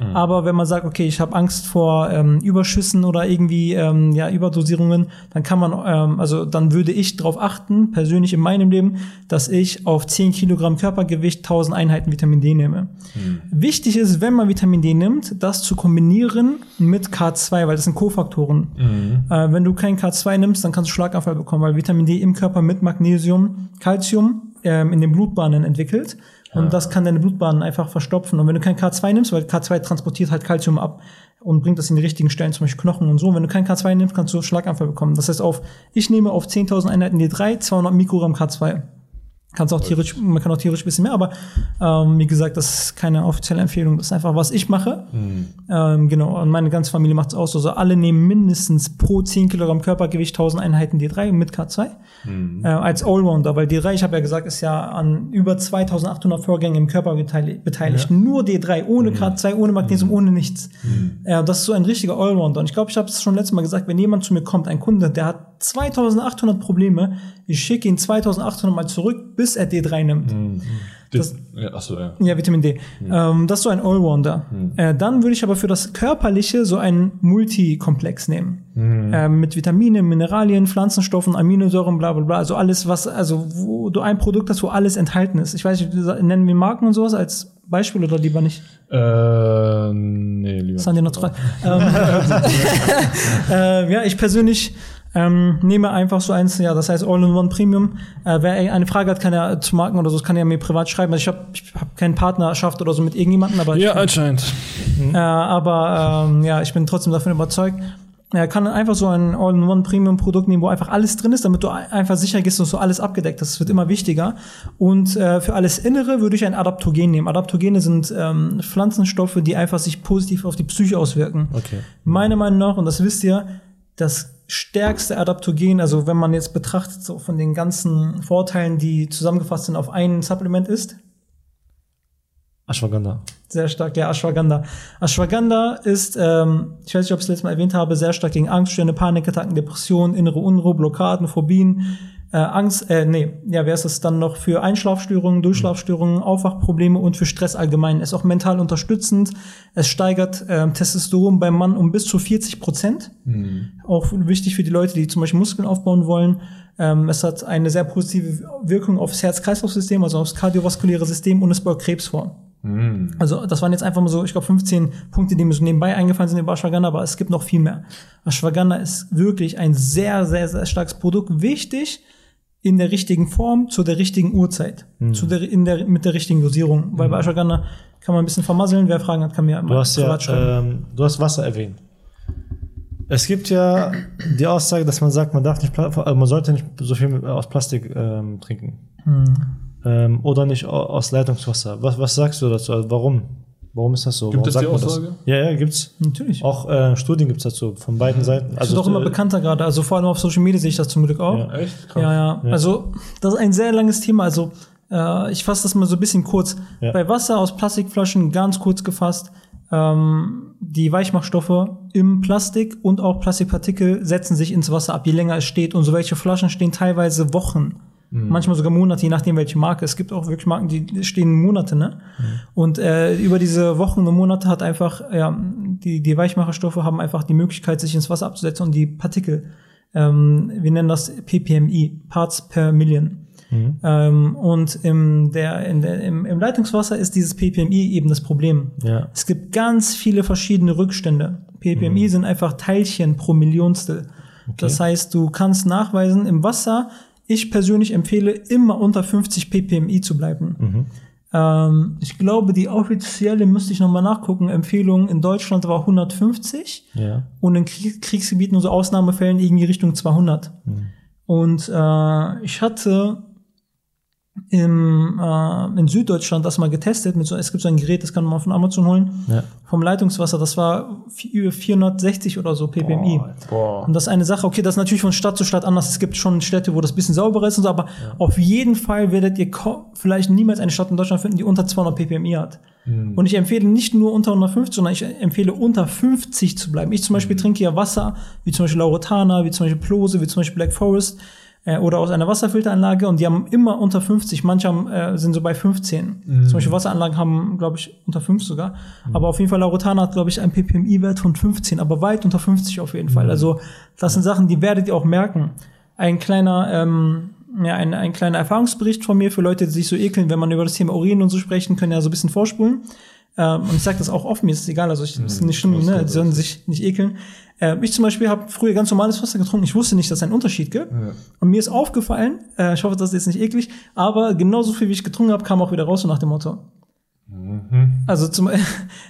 Mhm. Aber wenn man sagt, okay, ich habe Angst vor ähm, Überschüssen oder irgendwie ähm, ja, Überdosierungen, dann kann man, ähm, also dann würde ich darauf achten, persönlich in meinem Leben, dass ich auf zehn Kilogramm Körpergewicht tausend Einheiten Vitamin D nehme. Mhm. Wichtig ist, wenn man Vitamin D nimmt, das zu kombinieren mit K zwei, weil das sind Kofaktoren. Mhm. Äh, wenn du kein K zwei nimmst, dann kannst du Schlaganfall bekommen, weil Vitamin D im Körper mit Magnesium, Calcium ähm, in den Blutbahnen entwickelt. Und ja. das kann deine Blutbahnen einfach verstopfen. Und wenn du kein K zwei nimmst, weil K zwei transportiert halt Calcium ab und bringt das in die richtigen Stellen, zum Beispiel Knochen und so. Wenn du kein K zwei nimmst, kannst du Schlaganfall bekommen. Das heißt, auf ich nehme auf zehntausend Einheiten D drei zweihundert Mikrogramm K zwei. Kannst auch tierisch, man kann auch tierisch ein bisschen mehr, aber ähm, wie gesagt, das ist keine offizielle Empfehlung. Das ist einfach, was ich mache. Mhm. Ähm, genau, und meine ganze Familie macht es auch so. Also alle nehmen mindestens pro zehn Kilogramm Körpergewicht tausend Einheiten D drei mit K zwei mhm. äh, als Allrounder, weil D drei, ich habe ja gesagt, ist ja an über zweitausendachthundert Vorgängen im Körper beteiligt. beteiligt. Ja. Nur D drei, ohne mhm. K zwei, ohne Magnesium, mhm. ohne nichts. Mhm. Äh, das ist so ein richtiger Allrounder. Und ich glaube, ich habe es schon letztes Mal gesagt, wenn jemand zu mir kommt, ein Kunde, der hat zweitausendachthundert Probleme, ich schicke ihn zweitausendachthundert mal zurück, bis er D drei nimmt. Mhm. Das, ja, achso, ja. ja, Vitamin D. Mhm. Ähm, das ist so ein Allrounder. Mhm. Äh, dann würde ich aber für das Körperliche so einen Multikomplex nehmen. Mhm. Äh, mit Vitaminen, Mineralien, Pflanzenstoffen, Aminosäuren, bla bla bla. Also alles, was, also wo du ein Produkt hast, wo alles enthalten ist. Ich weiß nicht, nennen wir Marken und sowas als Beispiel oder lieber nicht? Äh, nee, lieber. Sandy Natural. ähm, äh, ja, ich persönlich Ähm, nehme einfach so eins, ja, das heißt All-in-One Premium. Äh, wer eine Frage hat, kann ja zu Marken oder so, das kann ja mir privat schreiben. Also ich habe ich hab keine Partnerschaft oder so mit irgendjemandem, aber ja, ich, anscheinend. Äh, aber ähm, ja, ich bin trotzdem davon überzeugt. Er kann einfach so ein All-in-One Premium Produkt nehmen, wo einfach alles drin ist, damit du einfach sicher gehst, dass so alles abgedeckt ist. Das wird immer wichtiger. Und äh, für alles Innere würde ich ein Adaptogen nehmen. Adaptogene sind ähm, Pflanzenstoffe, die einfach sich positiv auf die Psyche auswirken. Okay. Meiner Meinung nach, und das wisst ihr, das stärkste Adaptogen, also wenn man jetzt betrachtet, so von den ganzen Vorteilen, die zusammengefasst sind, auf ein Supplement ist? Ashwagandha. Sehr stark, ja, Ashwagandha. Ashwagandha ist, ähm, ich weiß nicht, ob ich es letztes Mal erwähnt habe, sehr stark gegen Angstzustände, Panikattacken, Depressionen, innere Unruhe, Blockaden, Phobien, äh, Angst, äh, nee, ja, wer ist es dann noch für Einschlafstörungen, Durchschlafstörungen, Aufwachprobleme und für Stress allgemein. Es ist auch mental unterstützend. Es steigert äh, Testosteron beim Mann um bis zu vierzig Prozent. Mhm. Auch wichtig für die Leute, die zum Beispiel Muskeln aufbauen wollen. Ähm, es hat eine sehr positive Wirkung aufs Herz-Kreislauf-System, also aufs kardiovaskuläre System, und es beugt Krebs vor. Mhm. Also das waren jetzt einfach mal so, ich glaube, fünfzehn Punkte, die mir so nebenbei eingefallen sind über Ashwagandha, aber es gibt noch viel mehr. Ashwagandha ist wirklich ein sehr, sehr, sehr starkes Produkt. Wichtig, in der richtigen Form, zu der richtigen Uhrzeit, mhm. zu der, in der, mit der richtigen Dosierung. Weil mhm. bei Ashwagandha kann man ein bisschen vermasseln. Wer Fragen hat, kann mir mal privat schreiben. Ja, ähm, du hast Wasser erwähnt. Es gibt ja die Aussage, dass man sagt, man darf nicht, man sollte nicht so viel aus Plastik ähm, trinken. Mhm. Ähm, oder nicht aus Leitungswasser. Was, was sagst du dazu? Also warum? Warum ist das so? Gibt Warum es die Aussage? Das? Ja, ja, gibt's. Natürlich. Auch äh, Studien gibt's dazu, von beiden Seiten. Das also, ist doch immer äh, bekannter gerade. Also vor allem auf Social Media sehe ich das zum Glück auch. Ja, echt? Krass. Ja, ja, ja. Also das ist ein sehr langes Thema. Also äh, ich fasse das mal so ein bisschen kurz. Ja. Bei Wasser aus Plastikflaschen, ganz kurz gefasst, ähm, die Weichmachstoffe im Plastik und auch Plastikpartikel setzen sich ins Wasser ab, je länger es steht. Und so welche Flaschen stehen teilweise Wochen. Mhm. Manchmal sogar Monate, je nachdem welche Marke. Es gibt auch wirklich Marken, die stehen Monate, ne? Mhm. Und äh, über diese Wochen und Monate hat einfach, ja, die, die Weichmacherstoffe haben einfach die Möglichkeit, sich ins Wasser abzusetzen, und die Partikel, ähm, wir nennen das P P M I, Parts per Million. Mhm. Ähm, und im, der, in der, im, im Leitungswasser ist dieses P P M I eben das Problem. Ja. Es gibt ganz viele verschiedene Rückstände. P P M I mhm. sind einfach Teilchen pro Millionstel. Okay. Das heißt, du kannst nachweisen, im Wasser, ich persönlich empfehle, immer unter fünfzig P P M I zu bleiben. Mhm. Ähm, ich glaube, die offizielle, müsste ich nochmal nachgucken, Empfehlung in Deutschland war hundertfünfzig. Ja. Und in Krieg- Kriegsgebieten und so Ausnahmefällen irgendwie Richtung zweihundert. Mhm. Und äh, ich hatte im, äh, in Süddeutschland das mal getestet. Mit so, es gibt so ein Gerät, das kann man von Amazon holen. Ja. Vom Leitungswasser, das war über vierhundertsechzig oder so P P M I. Boah. Und das ist eine Sache, okay, das ist natürlich von Stadt zu Stadt anders. Es gibt schon Städte, wo das ein bisschen sauberer ist und so, aber ja. auf jeden Fall werdet ihr vielleicht niemals eine Stadt in Deutschland finden, die unter zweihundert P P M I hat. Mhm. Und ich empfehle nicht nur unter hundertfünfzig, sondern ich empfehle unter fünfzig zu bleiben. Ich zum Beispiel mhm. trinke ja Wasser, wie zum Beispiel Lauretana, wie zum Beispiel Plose, wie zum Beispiel Black Forest, äh, oder aus einer Wasserfilteranlage und die haben immer unter fünfzig, manche haben, äh, sind so bei fünfzehn. Mhm. Zum Beispiel Wasseranlagen haben, glaube ich, unter fünf sogar. Mhm. Aber auf jeden Fall, Laurotana hat, glaube ich, einen P P M I-Wert von fünfzehn, aber weit unter fünfzig auf jeden mhm. Fall. Also das sind Sachen, die werdet ihr auch merken. Ein kleiner, ähm, ja, ein, ein kleiner Erfahrungsbericht von mir für Leute, die sich so ekeln, wenn man über das Thema Urin und so sprechen, können ja so ein bisschen vorspulen. Ähm, und ich sage das auch offen, mir ist es egal, also ich, es ist nicht schlimm, ne, die sollen sich nicht ekeln. Äh, ich zum Beispiel habe früher ganz normales Wasser getrunken, ich wusste nicht, dass es einen Unterschied gibt. Ja. Und mir ist aufgefallen, äh, ich hoffe, das ist jetzt nicht eklig, aber genauso viel, wie ich getrunken habe, kam auch wieder raus, so nach dem Motto. Mhm. Also zum ähm,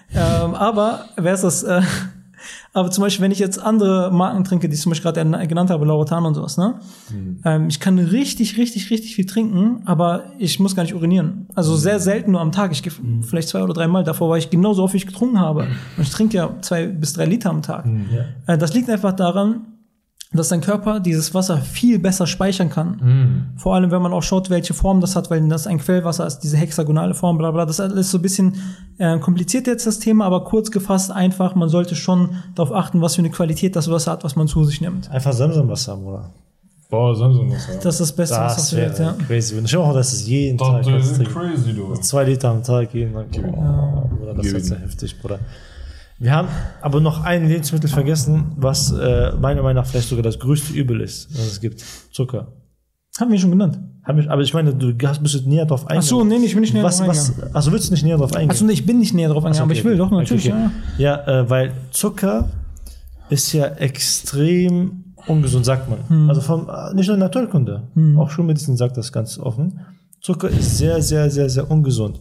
aber wer ist das? Äh, aber zum Beispiel, wenn ich jetzt andere Marken trinke, die ich zum Beispiel gerade genannt habe, Laurotana und sowas, ne? Mhm. Ähm, ich kann richtig, richtig, richtig viel trinken, aber ich muss gar nicht urinieren. Also sehr selten nur am Tag. Ich gehe mhm. vielleicht zwei oder drei Mal. Davor war ich genauso oft, wie ich getrunken habe. Und ich trinke ja zwei bis drei Liter am Tag. Mhm. Äh, das liegt einfach daran, dass dein Körper dieses Wasser viel besser speichern kann. Mm. Vor allem, wenn man auch schaut, welche Form das hat, weil das ein Quellwasser ist, diese hexagonale Form, bla bla. Das ist alles so ein bisschen äh, kompliziert jetzt, das Thema, aber kurz gefasst einfach, man sollte schon darauf achten, was für eine Qualität das Wasser hat, was man zu sich nimmt. Einfach Samsam-Wasser, oder? Boah, Samsam-Wasser. Das ist das Beste, das was auf der Welt, ja. Crazy. Wenn ich auch, das ist jeden das Tag. Das ist crazy, du. Zwei Liter am Tag jeden Tag. Oh, ja. Bruder, das ist ja heftig, Bruder. Wir haben aber noch ein Lebensmittel vergessen, was äh, meiner Meinung nach vielleicht sogar das größte Übel ist, was es gibt. Zucker. Haben wir schon genannt. Hab ich, aber ich meine, du bist näher drauf eingegangen. Ach so, nee, ich bin nicht näher was, drauf eingegangen. Was, also willst du nicht näher drauf eingehen? Also nee, ich bin nicht näher drauf eingegangen, okay, aber ich will doch, natürlich, okay, okay. ja. Ja, äh, weil Zucker ist ja extrem ungesund, sagt man. Hm. Also vom, nicht nur in Naturkunde, hm. auch Schulmedizin sagt das ganz offen. Zucker ist sehr, sehr, sehr, sehr ungesund.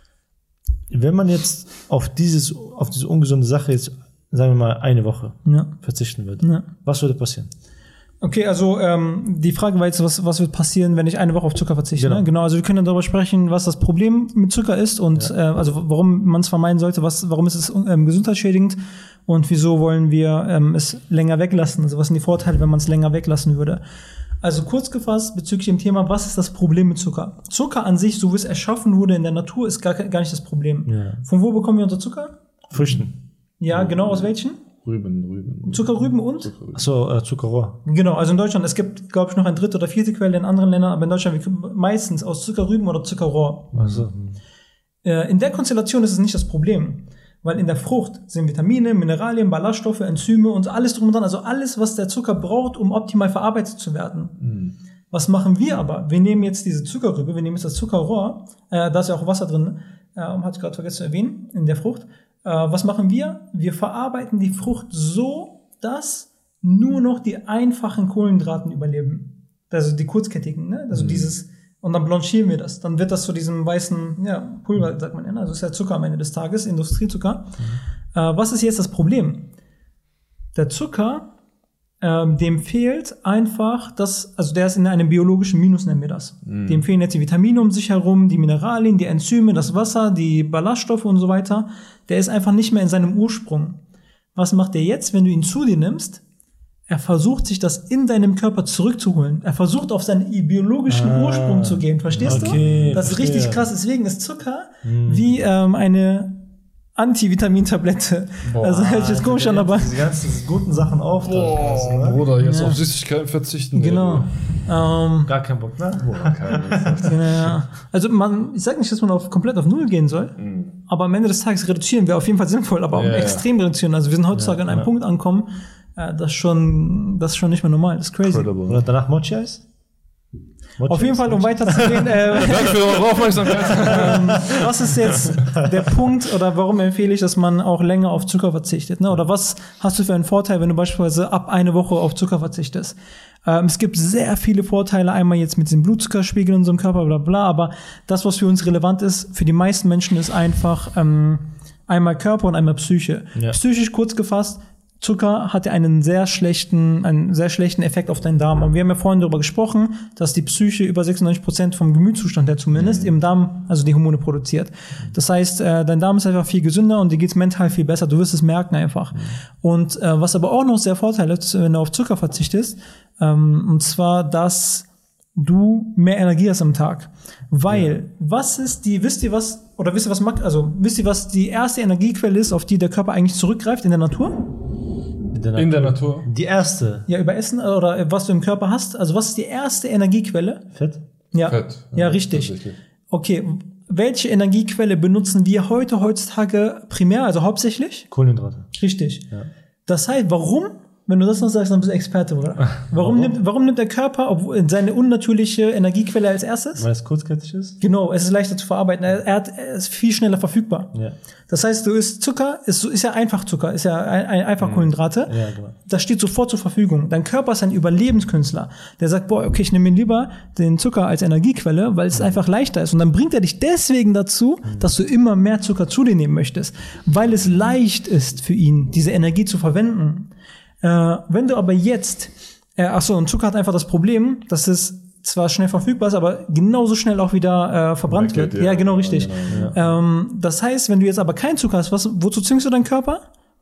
Wenn man jetzt auf dieses, auf diese ungesunde Sache jetzt, sagen wir mal, eine Woche ja. verzichten würde, ja. was würde passieren? Okay, also ähm, die Frage war jetzt, was, was wird passieren, wenn ich eine Woche auf Zucker verzichte? Genau. Ne? Genau, also wir können darüber sprechen, was das Problem mit Zucker ist und ja. äh, also warum man es vermeiden sollte, was, warum ist es ähm, gesundheitsschädigend und wieso wollen wir ähm, es länger weglassen? Also was sind die Vorteile, wenn man es länger weglassen würde? Also kurz gefasst bezüglich dem Thema, was ist das Problem mit Zucker? Zucker an sich, so wie es erschaffen wurde in der Natur, ist gar, gar nicht das Problem. Ja. Von wo bekommen wir unser Zucker? Früchten. Ja, genau, aus welchen? Rüben, Rüben. Zuckerrüben und? Zuckerrüben. Achso, äh, Zuckerrohr. Genau, also in Deutschland, es gibt, glaube ich, noch eine dritte oder vierte Quelle in anderen Ländern, aber in Deutschland meistens aus Zuckerrüben oder Zuckerrohr. Also. Äh, in der Konstellation ist es nicht das Problem. Weil in der Frucht sind Vitamine, Mineralien, Ballaststoffe, Enzyme und alles drum und dran. Also alles, was der Zucker braucht, um optimal verarbeitet zu werden. Mhm. Was machen wir aber? Wir nehmen jetzt diese Zuckerrübe, wir nehmen jetzt das Zuckerrohr, äh, da ist ja auch Wasser drin, äh, hatte ich gerade vergessen zu erwähnen, in der Frucht. Äh, was machen wir? Wir verarbeiten die Frucht so, dass nur noch die einfachen Kohlenhydraten überleben. Also die kurzkettigen, ne? Also mhm. dieses... Und dann blanchieren wir das. Dann wird das zu diesem weißen ja, Pulver, sagt man ja. Also ist ja Zucker am Ende des Tages, Industriezucker. Mhm. Äh, was ist jetzt das Problem? Der Zucker, ähm, dem fehlt einfach das, also der ist in einem biologischen Minus, nennen wir das. Mhm. Dem fehlen jetzt die Vitamine um sich herum, die Mineralien, die Enzyme, das Wasser, die Ballaststoffe und so weiter. Der ist einfach nicht mehr in seinem Ursprung. Was macht der jetzt, wenn du ihn zu dir nimmst? Er versucht, sich das in deinem Körper zurückzuholen. Er versucht, auf seinen biologischen ah, Ursprung zu gehen. Verstehst okay, du? Das ist richtig krass. Deswegen ist Zucker hm. wie ähm, eine Antivitamintablette. Boah, also hält jetzt komisch an, aber... Diese ganzen guten Sachen auf. Boah, Bruder, jetzt ja. auf Süßigkeiten verzichten. Genau. Ähm, Gar kein Bock, ne? Boah, kein Bock. Ja. Also man, ich sage nicht, dass man auf, komplett auf Null gehen soll, mhm. aber am Ende des Tages reduzieren wäre auf jeden Fall sinnvoll, aber ja, auch extrem ja. reduzieren. Also wir sind heutzutage ja, an einem ja. Punkt angekommen, äh, das schon, das ist schon nicht mehr normal. Das ist crazy. Incredible. Oder danach Mochi-Eis? Mochi auf jeden Fall, um weiterzugehen. Äh, Danke für eure Aufmerksamkeit. ähm, was ist jetzt der Punkt oder warum empfehle ich, dass man auch länger auf Zucker verzichtet? Ne? Oder was hast du für einen Vorteil, wenn du beispielsweise ab eine Woche auf Zucker verzichtest? Ähm, es gibt sehr viele Vorteile, einmal jetzt mit dem Blutzuckerspiegel in unserem Körper, bla bla, aber das, was für uns relevant ist, für die meisten Menschen ist einfach ähm, einmal Körper und einmal Psyche. Ja. Psychisch kurz gefasst, Zucker hat ja einen sehr schlechten, einen sehr schlechten Effekt auf deinen Darm. Und wir haben ja vorhin darüber gesprochen, dass die Psyche über sechsundneunzig Prozent vom Gemütszustand her zumindest mhm. im Darm, also die Hormone produziert. Das heißt, äh, dein Darm ist einfach viel gesünder und dir geht's mental viel besser. Du wirst es merken einfach. Mhm. Und äh, was aber auch noch sehr vorteilhaft ist, wenn du auf Zucker verzichtest, ähm, und zwar, dass du mehr Energie hast am Tag. Weil, ja. was ist die, wisst ihr was, oder wisst ihr was, also wisst ihr, was die erste Energiequelle ist, auf die der Körper eigentlich zurückgreift in der Natur? der In der Natur. Die erste. Ja, über Essen oder was du im Körper hast. Also was ist die erste Energiequelle? Fett. Ja, Fett. ja, richtig. tatsächlich. Okay, welche Energiequelle benutzen wir heute, heutzutage primär, also hauptsächlich? Kohlenhydrate. Richtig. Ja. Das heißt, warum, wenn du das noch sagst, dann bist du Experte, oder? Warum, Warum? nimmt, warum nimmt der Körper obwohl, seine unnatürliche Energiequelle als erstes? Weil es kurzkettig ist? Genau, es ist leichter zu verarbeiten. Er, er, hat, er ist viel schneller verfügbar. Ja. Das heißt, du isst Zucker, ist, ist ja Einfachzucker, ist ja ein, ein einfach Kohlenhydrate. Ja, genau. Das steht sofort zur Verfügung. Dein Körper ist ein Überlebenskünstler. Der sagt, boah, okay, ich nehme mir lieber den Zucker als Energiequelle, weil es einfach leichter ist. Und dann bringt er dich deswegen dazu, dass du immer mehr Zucker zu dir nehmen möchtest. Weil es leicht ist für ihn, diese Energie zu verwenden. Äh, wenn du aber jetzt, äh, ach so, und Zucker hat einfach das Problem, dass es zwar schnell verfügbar ist, aber genauso schnell auch wieder äh, verbrannt Weggeht, wird. ja. Ja, genau, richtig. Ja, genau, Ähm, das heißt, wenn du jetzt aber keinen Zucker hast, was, wozu zwingst du deinen Körper?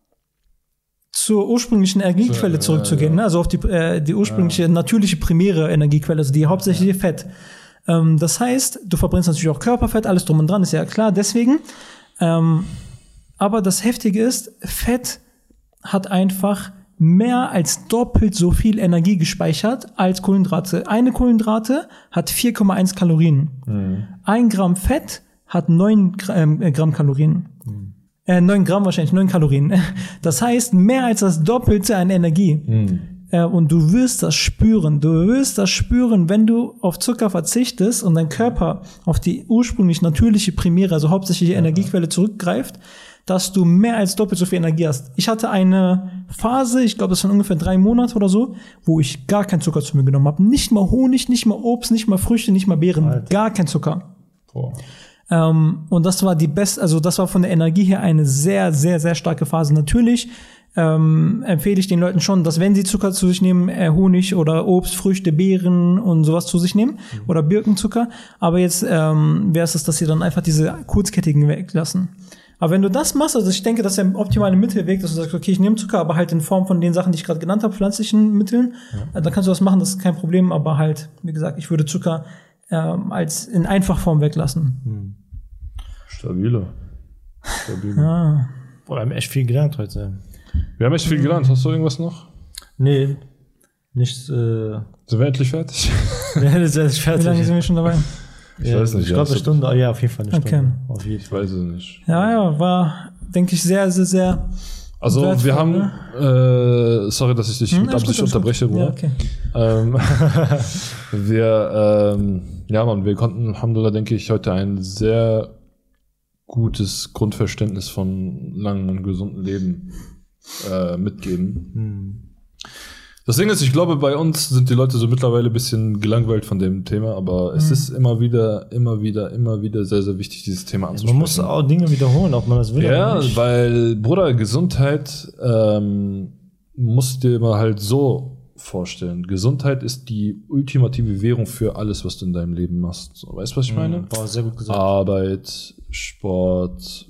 Zur ursprünglichen Energiequelle Ja, zurückzugehen, ja. ne? Also auf die, äh, die ursprüngliche, natürliche, primäre Energiequelle, also die hauptsächliche Fett. Ähm, das heißt, du verbrennst natürlich auch Körperfett, alles drum und dran, ist ja klar, deswegen. Ähm, aber das Heftige ist, Fett hat einfach mehr als doppelt so viel Energie gespeichert als Kohlenhydrate. Eine Kohlenhydrate hat vier Komma eins Kalorien. Mhm. Ein Gramm Fett hat neun Gra- äh, Gramm Kalorien. Mhm. Äh, neun Gramm wahrscheinlich, neun Kalorien. Das heißt, mehr als das Doppelte an Energie. Mhm. Äh, und du wirst das spüren. Du wirst das spüren, wenn du auf Zucker verzichtest und dein Körper auf die ursprünglich natürliche, primäre, also hauptsächliche Energiequelle zurückgreift, dass du mehr als doppelt so viel Energie hast. Ich hatte eine Phase, ich glaube, das waren ungefähr drei Monate oder so, wo ich gar keinen Zucker zu mir genommen habe. Nicht mal Honig, nicht mal Obst, nicht mal Früchte, nicht mal Beeren. Alter. Gar kein Zucker. Boah. Ähm, und das war die beste, also das war von der Energie her eine sehr, sehr, sehr starke Phase. Natürlich ähm, empfehle ich den Leuten schon, dass wenn sie Zucker zu sich nehmen, äh, Honig oder Obst, Früchte, Beeren und sowas zu sich nehmen mhm. oder Birkenzucker. Aber jetzt ähm, wäre es das, dass sie dann einfach diese kurzkettigen weglassen. Aber wenn du das machst, also ich denke, das ist der optimale Mittelweg, dass du sagst, okay, ich nehme Zucker, aber halt in Form von den Sachen, die ich gerade genannt habe, pflanzlichen Mitteln, ja. Dann kannst du das machen, das ist kein Problem, aber halt, wie gesagt, ich würde Zucker ähm, als in Einfachform weglassen. Hm. Stabile. Stabile. Ah. Boah, wir haben echt viel gelernt heute. Wir haben echt viel gelernt. Hast du irgendwas noch? Nee, nicht, äh, Sind wir endlich fertig? nee, das ist fertig. Wie lange sind wir schon dabei? Ich ja, weiß nicht, Ich ja, glaube, eine so- Stunde, oh, ja, auf jeden Fall eine Okay. Stunde. Auf jeden Ich Fall. weiß es nicht. Ja, ja, war, denke ich, sehr, sehr, sehr. Also wertvoll, wir haben, ne? äh, sorry, dass ich dich Hm, mit alles Absicht gut, alles unterbreche, gut. Ja, Bruder. okay. Ähm, wir, ähm, ja, Mann, wir konnten, Alhamdulillah, denke ich, heute ein sehr gutes Grundverständnis von langem und gesunden Leben äh, mitgeben. Hm. Das Ding ist, ich glaube, bei uns sind die Leute so mittlerweile ein bisschen gelangweilt von dem Thema, aber es Mhm. ist immer wieder, immer wieder, immer wieder sehr, sehr wichtig, dieses Thema anzusprechen. Man muss auch Dinge wiederholen, ob man das will Ja, oder nicht. weil, Bruder, Gesundheit ähm, musst du dir mal halt so vorstellen. Gesundheit ist die ultimative Währung für alles, was du in deinem Leben machst. So, weißt du, was ich meine? Boah, sehr gut gesagt. Arbeit, Sport,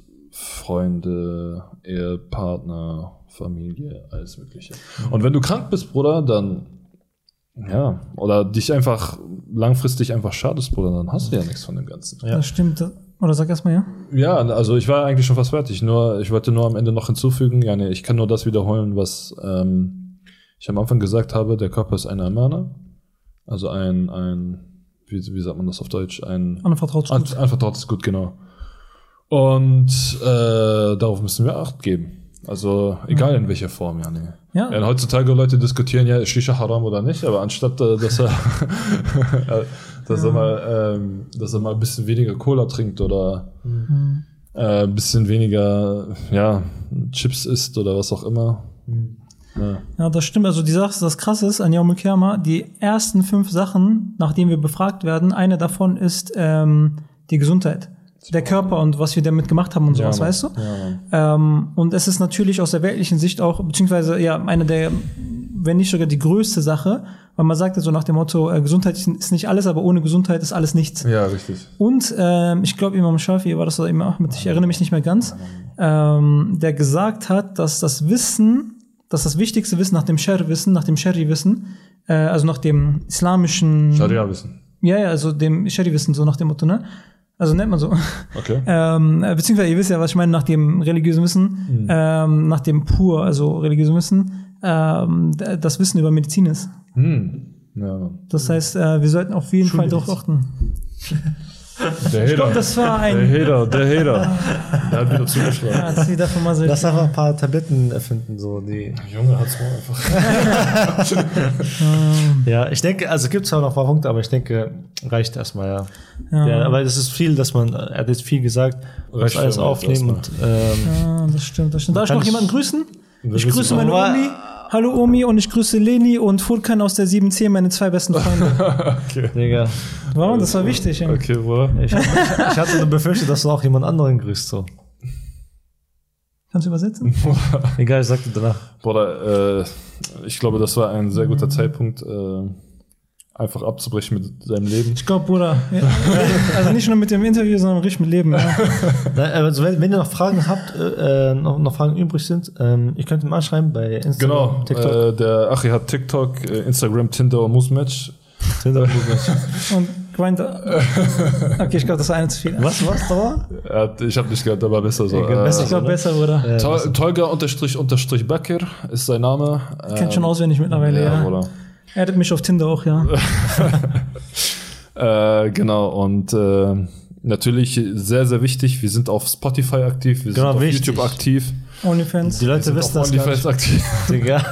Freunde, Ehepartner, Familie, alles Mögliche. Und wenn du krank bist, Bruder, dann, ja, oder dich einfach langfristig einfach schadest, Bruder, dann hast du ja nichts von dem Ganzen. Ja. Das stimmt. Oder sag erst mal, ja? Ja, also ich war eigentlich schon fast fertig. Nur ich wollte nur am Ende noch hinzufügen, ja, nee, ich kann nur das wiederholen, was ähm, ich am Anfang gesagt habe, der Körper ist eine Amana. Also ein, ein wie, wie sagt man das auf Deutsch? Ein Anvertraut an, gut. anvertrautes Gut, genau. Und äh, darauf müssen wir Acht geben. Also egal in welcher Form, ja, nee. Ja. Ja, heutzutage Leute diskutieren ja, ist Shisha haram oder nicht, aber anstatt, äh, dass er, dass, er mal, ähm, dass er mal ein bisschen weniger Cola trinkt oder Mhm. äh, ein bisschen weniger, ja, Chips isst oder was auch immer. Ja. Ja, das stimmt. Also die Sache, das Krasse ist an Yaumul Qiyamah, die ersten fünf Sachen, nachdem wir befragt werden, eine davon ist ähm, die Gesundheit. Der Körper und was wir damit gemacht haben und sowas, Mann. weißt du? Ja, Ähm, und es ist natürlich aus der weltlichen Sicht auch, beziehungsweise ja, eine der, wenn nicht sogar die größte Sache, weil man sagt ja so nach dem Motto, äh, Gesundheit ist nicht alles, aber ohne Gesundheit ist alles nichts. ja, richtig. Und ähm, ich glaube, Imam Shafi war das oder Imam Ahmed, ich erinnere mich nicht mehr ganz, ähm, der gesagt hat, dass das Wissen, dass das wichtigste Wissen nach dem Sher-Wissen, nach dem Shari-Wissen, äh, also nach dem islamischen... Scharia wissen. Ja, ja, also dem Shari-Wissen, so nach dem Motto, ne? Also nennt man so. Okay. Ähm, beziehungsweise, ihr wisst ja, was ich meine, nach dem religiösen Wissen, mhm. ähm, nach dem pur, also religiösen Wissen, ähm, das Wissen über Medizin ist. Mhm. Ja. Das heißt, äh, wir sollten auf jeden Fall darauf achten. Der Hater. Ich glaube, das war ein... Der Hater, der Hater. Der hat wieder zugeschlagen. Ja, das wieder von Marcel. Lass einfach ein paar Tabletten erfinden, so die. Junge, hat's mal einfach. Ja, ich denke, also gibt es auch noch ein paar Punkte, aber ich denke, reicht erstmal, ja. Ja. Ja, aber es ist viel, dass man, er hat jetzt viel gesagt, Reicht muss alles schon, aufnehmen und ähm, Ja, das stimmt, das stimmt. Darf ich Kann noch ich- jemanden grüßen? Ich willst grüße du meine machen? Omi. Hallo Omi und ich grüße Leni und Furkan aus der sieben zehn, meine zwei besten Freunde. Okay. Digga, Warum? Das war wichtig. Ja. Okay, wo? ich, ich hatte nur befürchtet, dass du auch jemand anderen grüßt, so. Kannst du übersetzen? Egal, ich sagte danach. Bruder, äh, ich glaube, das war ein sehr guter Zeitpunkt, äh, einfach abzubrechen mit seinem Leben. Ich glaube, Bruder. Ja, also nicht nur mit dem Interview, sondern richtig mit Leben. Ja. Nein, also wenn, wenn ihr noch Fragen habt, äh, noch, noch Fragen übrig sind, ähm, ihr könnt ihm anschreiben bei Instagram, Genau, TikTok. äh, der Achi hat TikTok, äh, Instagram, Tinder und Moose-Match. Tinder, Und Grindr. Okay, ich glaube, das war eine zu viel. was, was, da? Er hat, ich habe nicht gehört, der war besser so. Ja, Äh, besser. Ich glaube, besser, Bruder. Äh, Tol- Tolga unterstrich unterstrich Bakir ist sein Name. Ich kenn schon auswendig mittlerweile, ja. ja. Bruder. Er hat mich auf Tinder auch, ja. Äh, genau, und äh, natürlich sehr, sehr wichtig, wir sind auf Spotify aktiv, wir Genau, sind auf wichtig. YouTube aktiv, OnlyFans. die wir Leute sind wissen auf das gar OnlyFans nicht. aktiv Digga.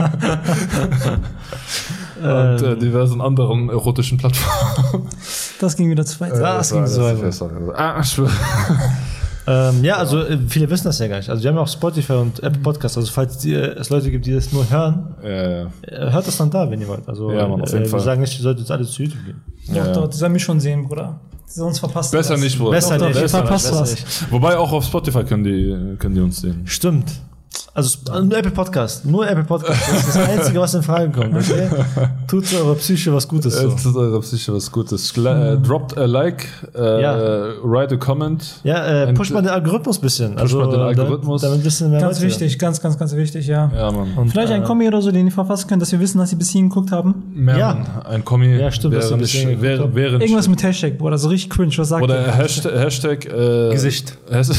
und äh, Ähm, diversen anderen erotischen Plattformen. Das ging wieder zu weit. Das ging so einfach. Ah, ich schwör. Ähm, ja, also äh, viele wissen das ja gar nicht. Also wir haben ja auch Spotify und Apple Podcasts. Also falls die, äh, es Leute gibt, die das nur hören, Ja, ja. äh, hört das dann da, wenn ihr wollt. Also Ja, Mann, auf jeden äh, Fall. wir sagen nicht, ihr solltet jetzt alle zu YouTube gehen. Doch, Ja, ja. doch, die sollen mich schon sehen, Bruder. Sonst verpasst ihr Besser was. nicht, Bruder. Besser doch, nicht, ihr besser verpasst nicht, besser was. nicht. Wobei auch auf Spotify können die, können die uns sehen. Stimmt. Also nur Apple Podcast, nur Apple Podcast. Das ist das Einzige, was in Frage kommt. Okay? Tut eurer Psyche was Gutes. So. Äh, tut eurer Psyche was Gutes. Äh, droppt a like, äh, Ja. write a comment. Ja, äh, Und- push mal den Algorithmus ein bisschen. Also, mal den Algorithmus. Damit, damit ein bisschen mehr Ganz Leute- wichtig, ganz, ganz, ganz wichtig, ja. Ja, Mann. Und, Vielleicht ein äh, Kommi oder so, den ihr verfassen könnt, dass wir wissen, dass sie bis hierhin geguckt haben. Mehr, Ja. Mann. Ein Kommi Ja, stimmt, dass wäre du nicht, deswegen wäre, geguckt wäre nicht Irgendwas mit Hashtag, Bruder, so richtig cringe, was sagt Oder ihr? Hashtag, Hashtag äh, Gesicht. Hashtag,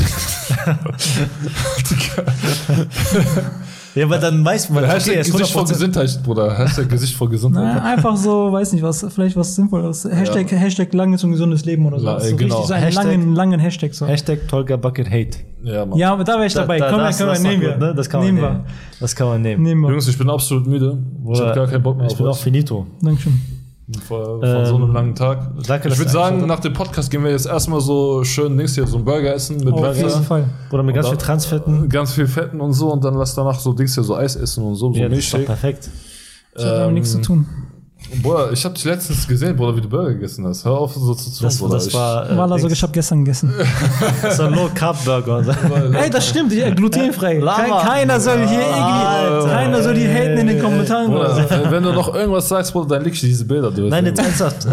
Ja, weil dann weiß man, Hashtag okay, es ist Gesicht vor hundert Prozent. Gesundheit, Bruder. Hashtag Gesicht vor Na, Gesundheit. einfach so, weiß nicht was, vielleicht was Sinnvolles. Hashtag, Hashtag langes und gesundes Leben oder so. La- so genau. richtig so einen Hashtag- langen, langen Hashtag so. Hashtag Tolga Bucket Hate. Ja, Mann. Ja, aber da wäre ich dabei. Da- da- Komm, das- können wir, das nehmen ist wir. gut, ne? Das kann man nehmen nehmen. wir. Das kann man nehmen. Nehmen wir. Jungs, ich bin absolut müde. Ich habe gar keinen Bock mehr Ich auf bin auch was. finito. Dankeschön. Vor, von Ähm, so einem langen Tag. danke, ich dass würde du sagen, eingeschaltet nach dem Podcast gehen wir jetzt erstmal so schön Dings hier, so einen Burger essen mit Auf jeden Burger. Fall. Oder mit ganz Und viel da- Transfetten. Ganz viel Fetten und so und dann lass danach so Dings hier, so Eis essen und so, so Ja, das ist doch Milchshake. perfekt. Ich habe Ähm, nichts zu tun. Bruder, ich hab dich letztens gesehen, Bruder, wie du Burger gegessen hast. Hör auf, so zu tun, Das, Bruder. das Ich- war, äh, War also, Dings. ich habe gestern gegessen. Das war Low-Carb-Burger. Ey, das stimmt, ich, äh, glutenfrei. Lama. Kein, keiner soll hier irgendwie, Alter. keiner soll die haten in den Kommentaren. Bruder, Bruder. äh, wenn du noch irgendwas sagst, Bruder, dann legst du diese Bilder durch. Nein, jetzt ernsthaft.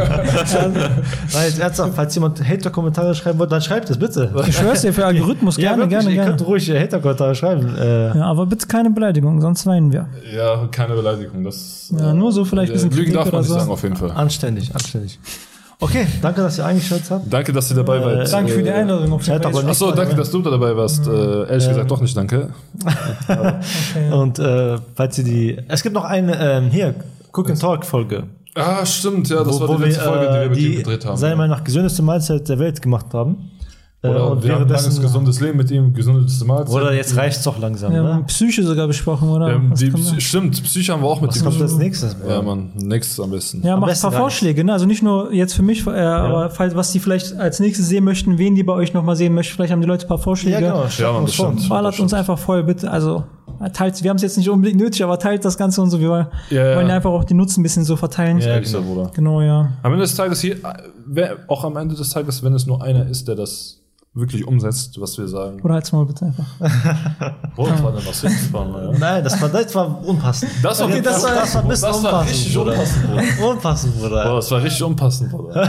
Nein, jetzt ernsthaft. Falls jemand Hater-Kommentare schreiben wollte, dann schreibt es bitte. Ich schwör's dir, für Algorithmus, gerne, wirklich, gerne, ihr gerne. könnt ruhig Hater-Kommentare schreiben. Äh, Ja, aber bitte keine Beleidigung, sonst weinen wir. Ja, keine Beleidigung. Das, Ja, nur so vielleicht ein bisschen Lügen Kritik darf man oder nicht so. sagen, auf jeden Fall. anständig, anständig. Okay, danke, dass ihr eingeschaltet habt. Danke, dass ihr dabei wart. Danke für die Einladung auf Er jeden hat aber Fall. nicht- Achso, danke, dass du dabei warst. Äh, ehrlich gesagt, doch nicht, danke. Okay. Und äh, falls ihr die. Es gibt noch eine, ähm, hier, Cook and Talk Folge. Ah, stimmt, ja, das wo, war wo die letzte wir, Folge, die wir äh, mit ihm die, gedreht haben. seiner Meinung nach, gesündeste Mahlzeit der Welt gemacht haben. Äh, Oder und wir haben ein langes, währenddessen. gesundes Leben mit ihm, gesundeste Mahlzeit. Oder jetzt reicht's doch langsam, Wir haben ne? Psyche sogar besprochen, oder? Ähm, Was die, kommt da? Psy- stimmt, Psyche haben wir auch mit Was ihm. kommt als nächstes? Ja, Mann, nächstes am besten. Ja, Am macht ein besten paar gar nicht. Vorschläge, ne? Also nicht nur jetzt für mich, äh, aber falls, was die vielleicht als nächstes sehen möchten, wen die bei euch nochmal sehen möchten, vielleicht haben die Leute ein paar Vorschläge. Ja, genau. Ja, schreibt Mann, uns das vor. stimmt. Ballert uns einfach voll, bitte. Also teilt, wir haben es jetzt nicht unbedingt nötig, aber teilt das Ganze und so. Wir wollen, Ja, ja. wollen einfach auch den Nutzen ein bisschen so verteilen. Ja, Ehrlich, Bruder. Genau, ja. Am Ende des Tages hier, äh, wer, auch am Ende des Tages, wenn es nur einer ist, der das wirklich umsetzt, was wir sagen. Oder halt's mal bitte einfach. Wo war denn was jetzt? Ja. Nein, das war, das war unpassend. Das war, Okay, das war- das war ein bisschen das war unpassend, richtig Bruder. unpassend, Bruder. Unpassend, Boah, Bruder. das war richtig unpassend, Bruder.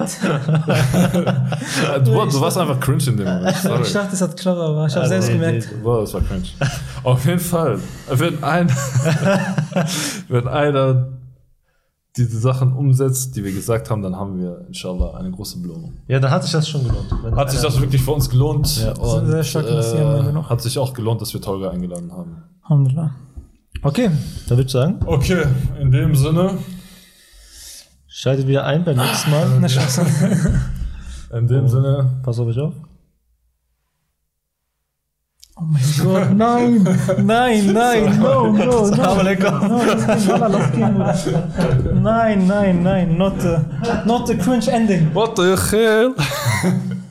du, du warst einfach cringe in dem Moment. Sorry. Ich dachte, es hat geklappt, aber ich habe Ah, selbst nee, gemerkt. nee. Boah, das war cringe. Auf jeden Fall. Wenn, ein, wenn einer diese Sachen umsetzt, die wir gesagt haben, dann haben wir inshallah eine große Belohnung. Ja, dann hat sich das schon gelohnt. Wenn Hat sich das wirklich für uns gelohnt Ja, und sehr stark interessieren am Ende äh, noch. hat sich auch gelohnt, dass wir Tolga eingeladen haben. Alhamdulillah. Okay, dann würde ich sagen, Okay, in dem Sinne, schaltet wieder ein beim nächsten Mal. Na, Scheiße. in dem Sinne, Pass auf euch auf. Oh mein Gott, nein, nein, nein, no, no, no. Aber lecker. No, lass gehen, Wallah, lass gehen, Bruder. Nein, nein, nein, not the, not the cringe ending. what the hell?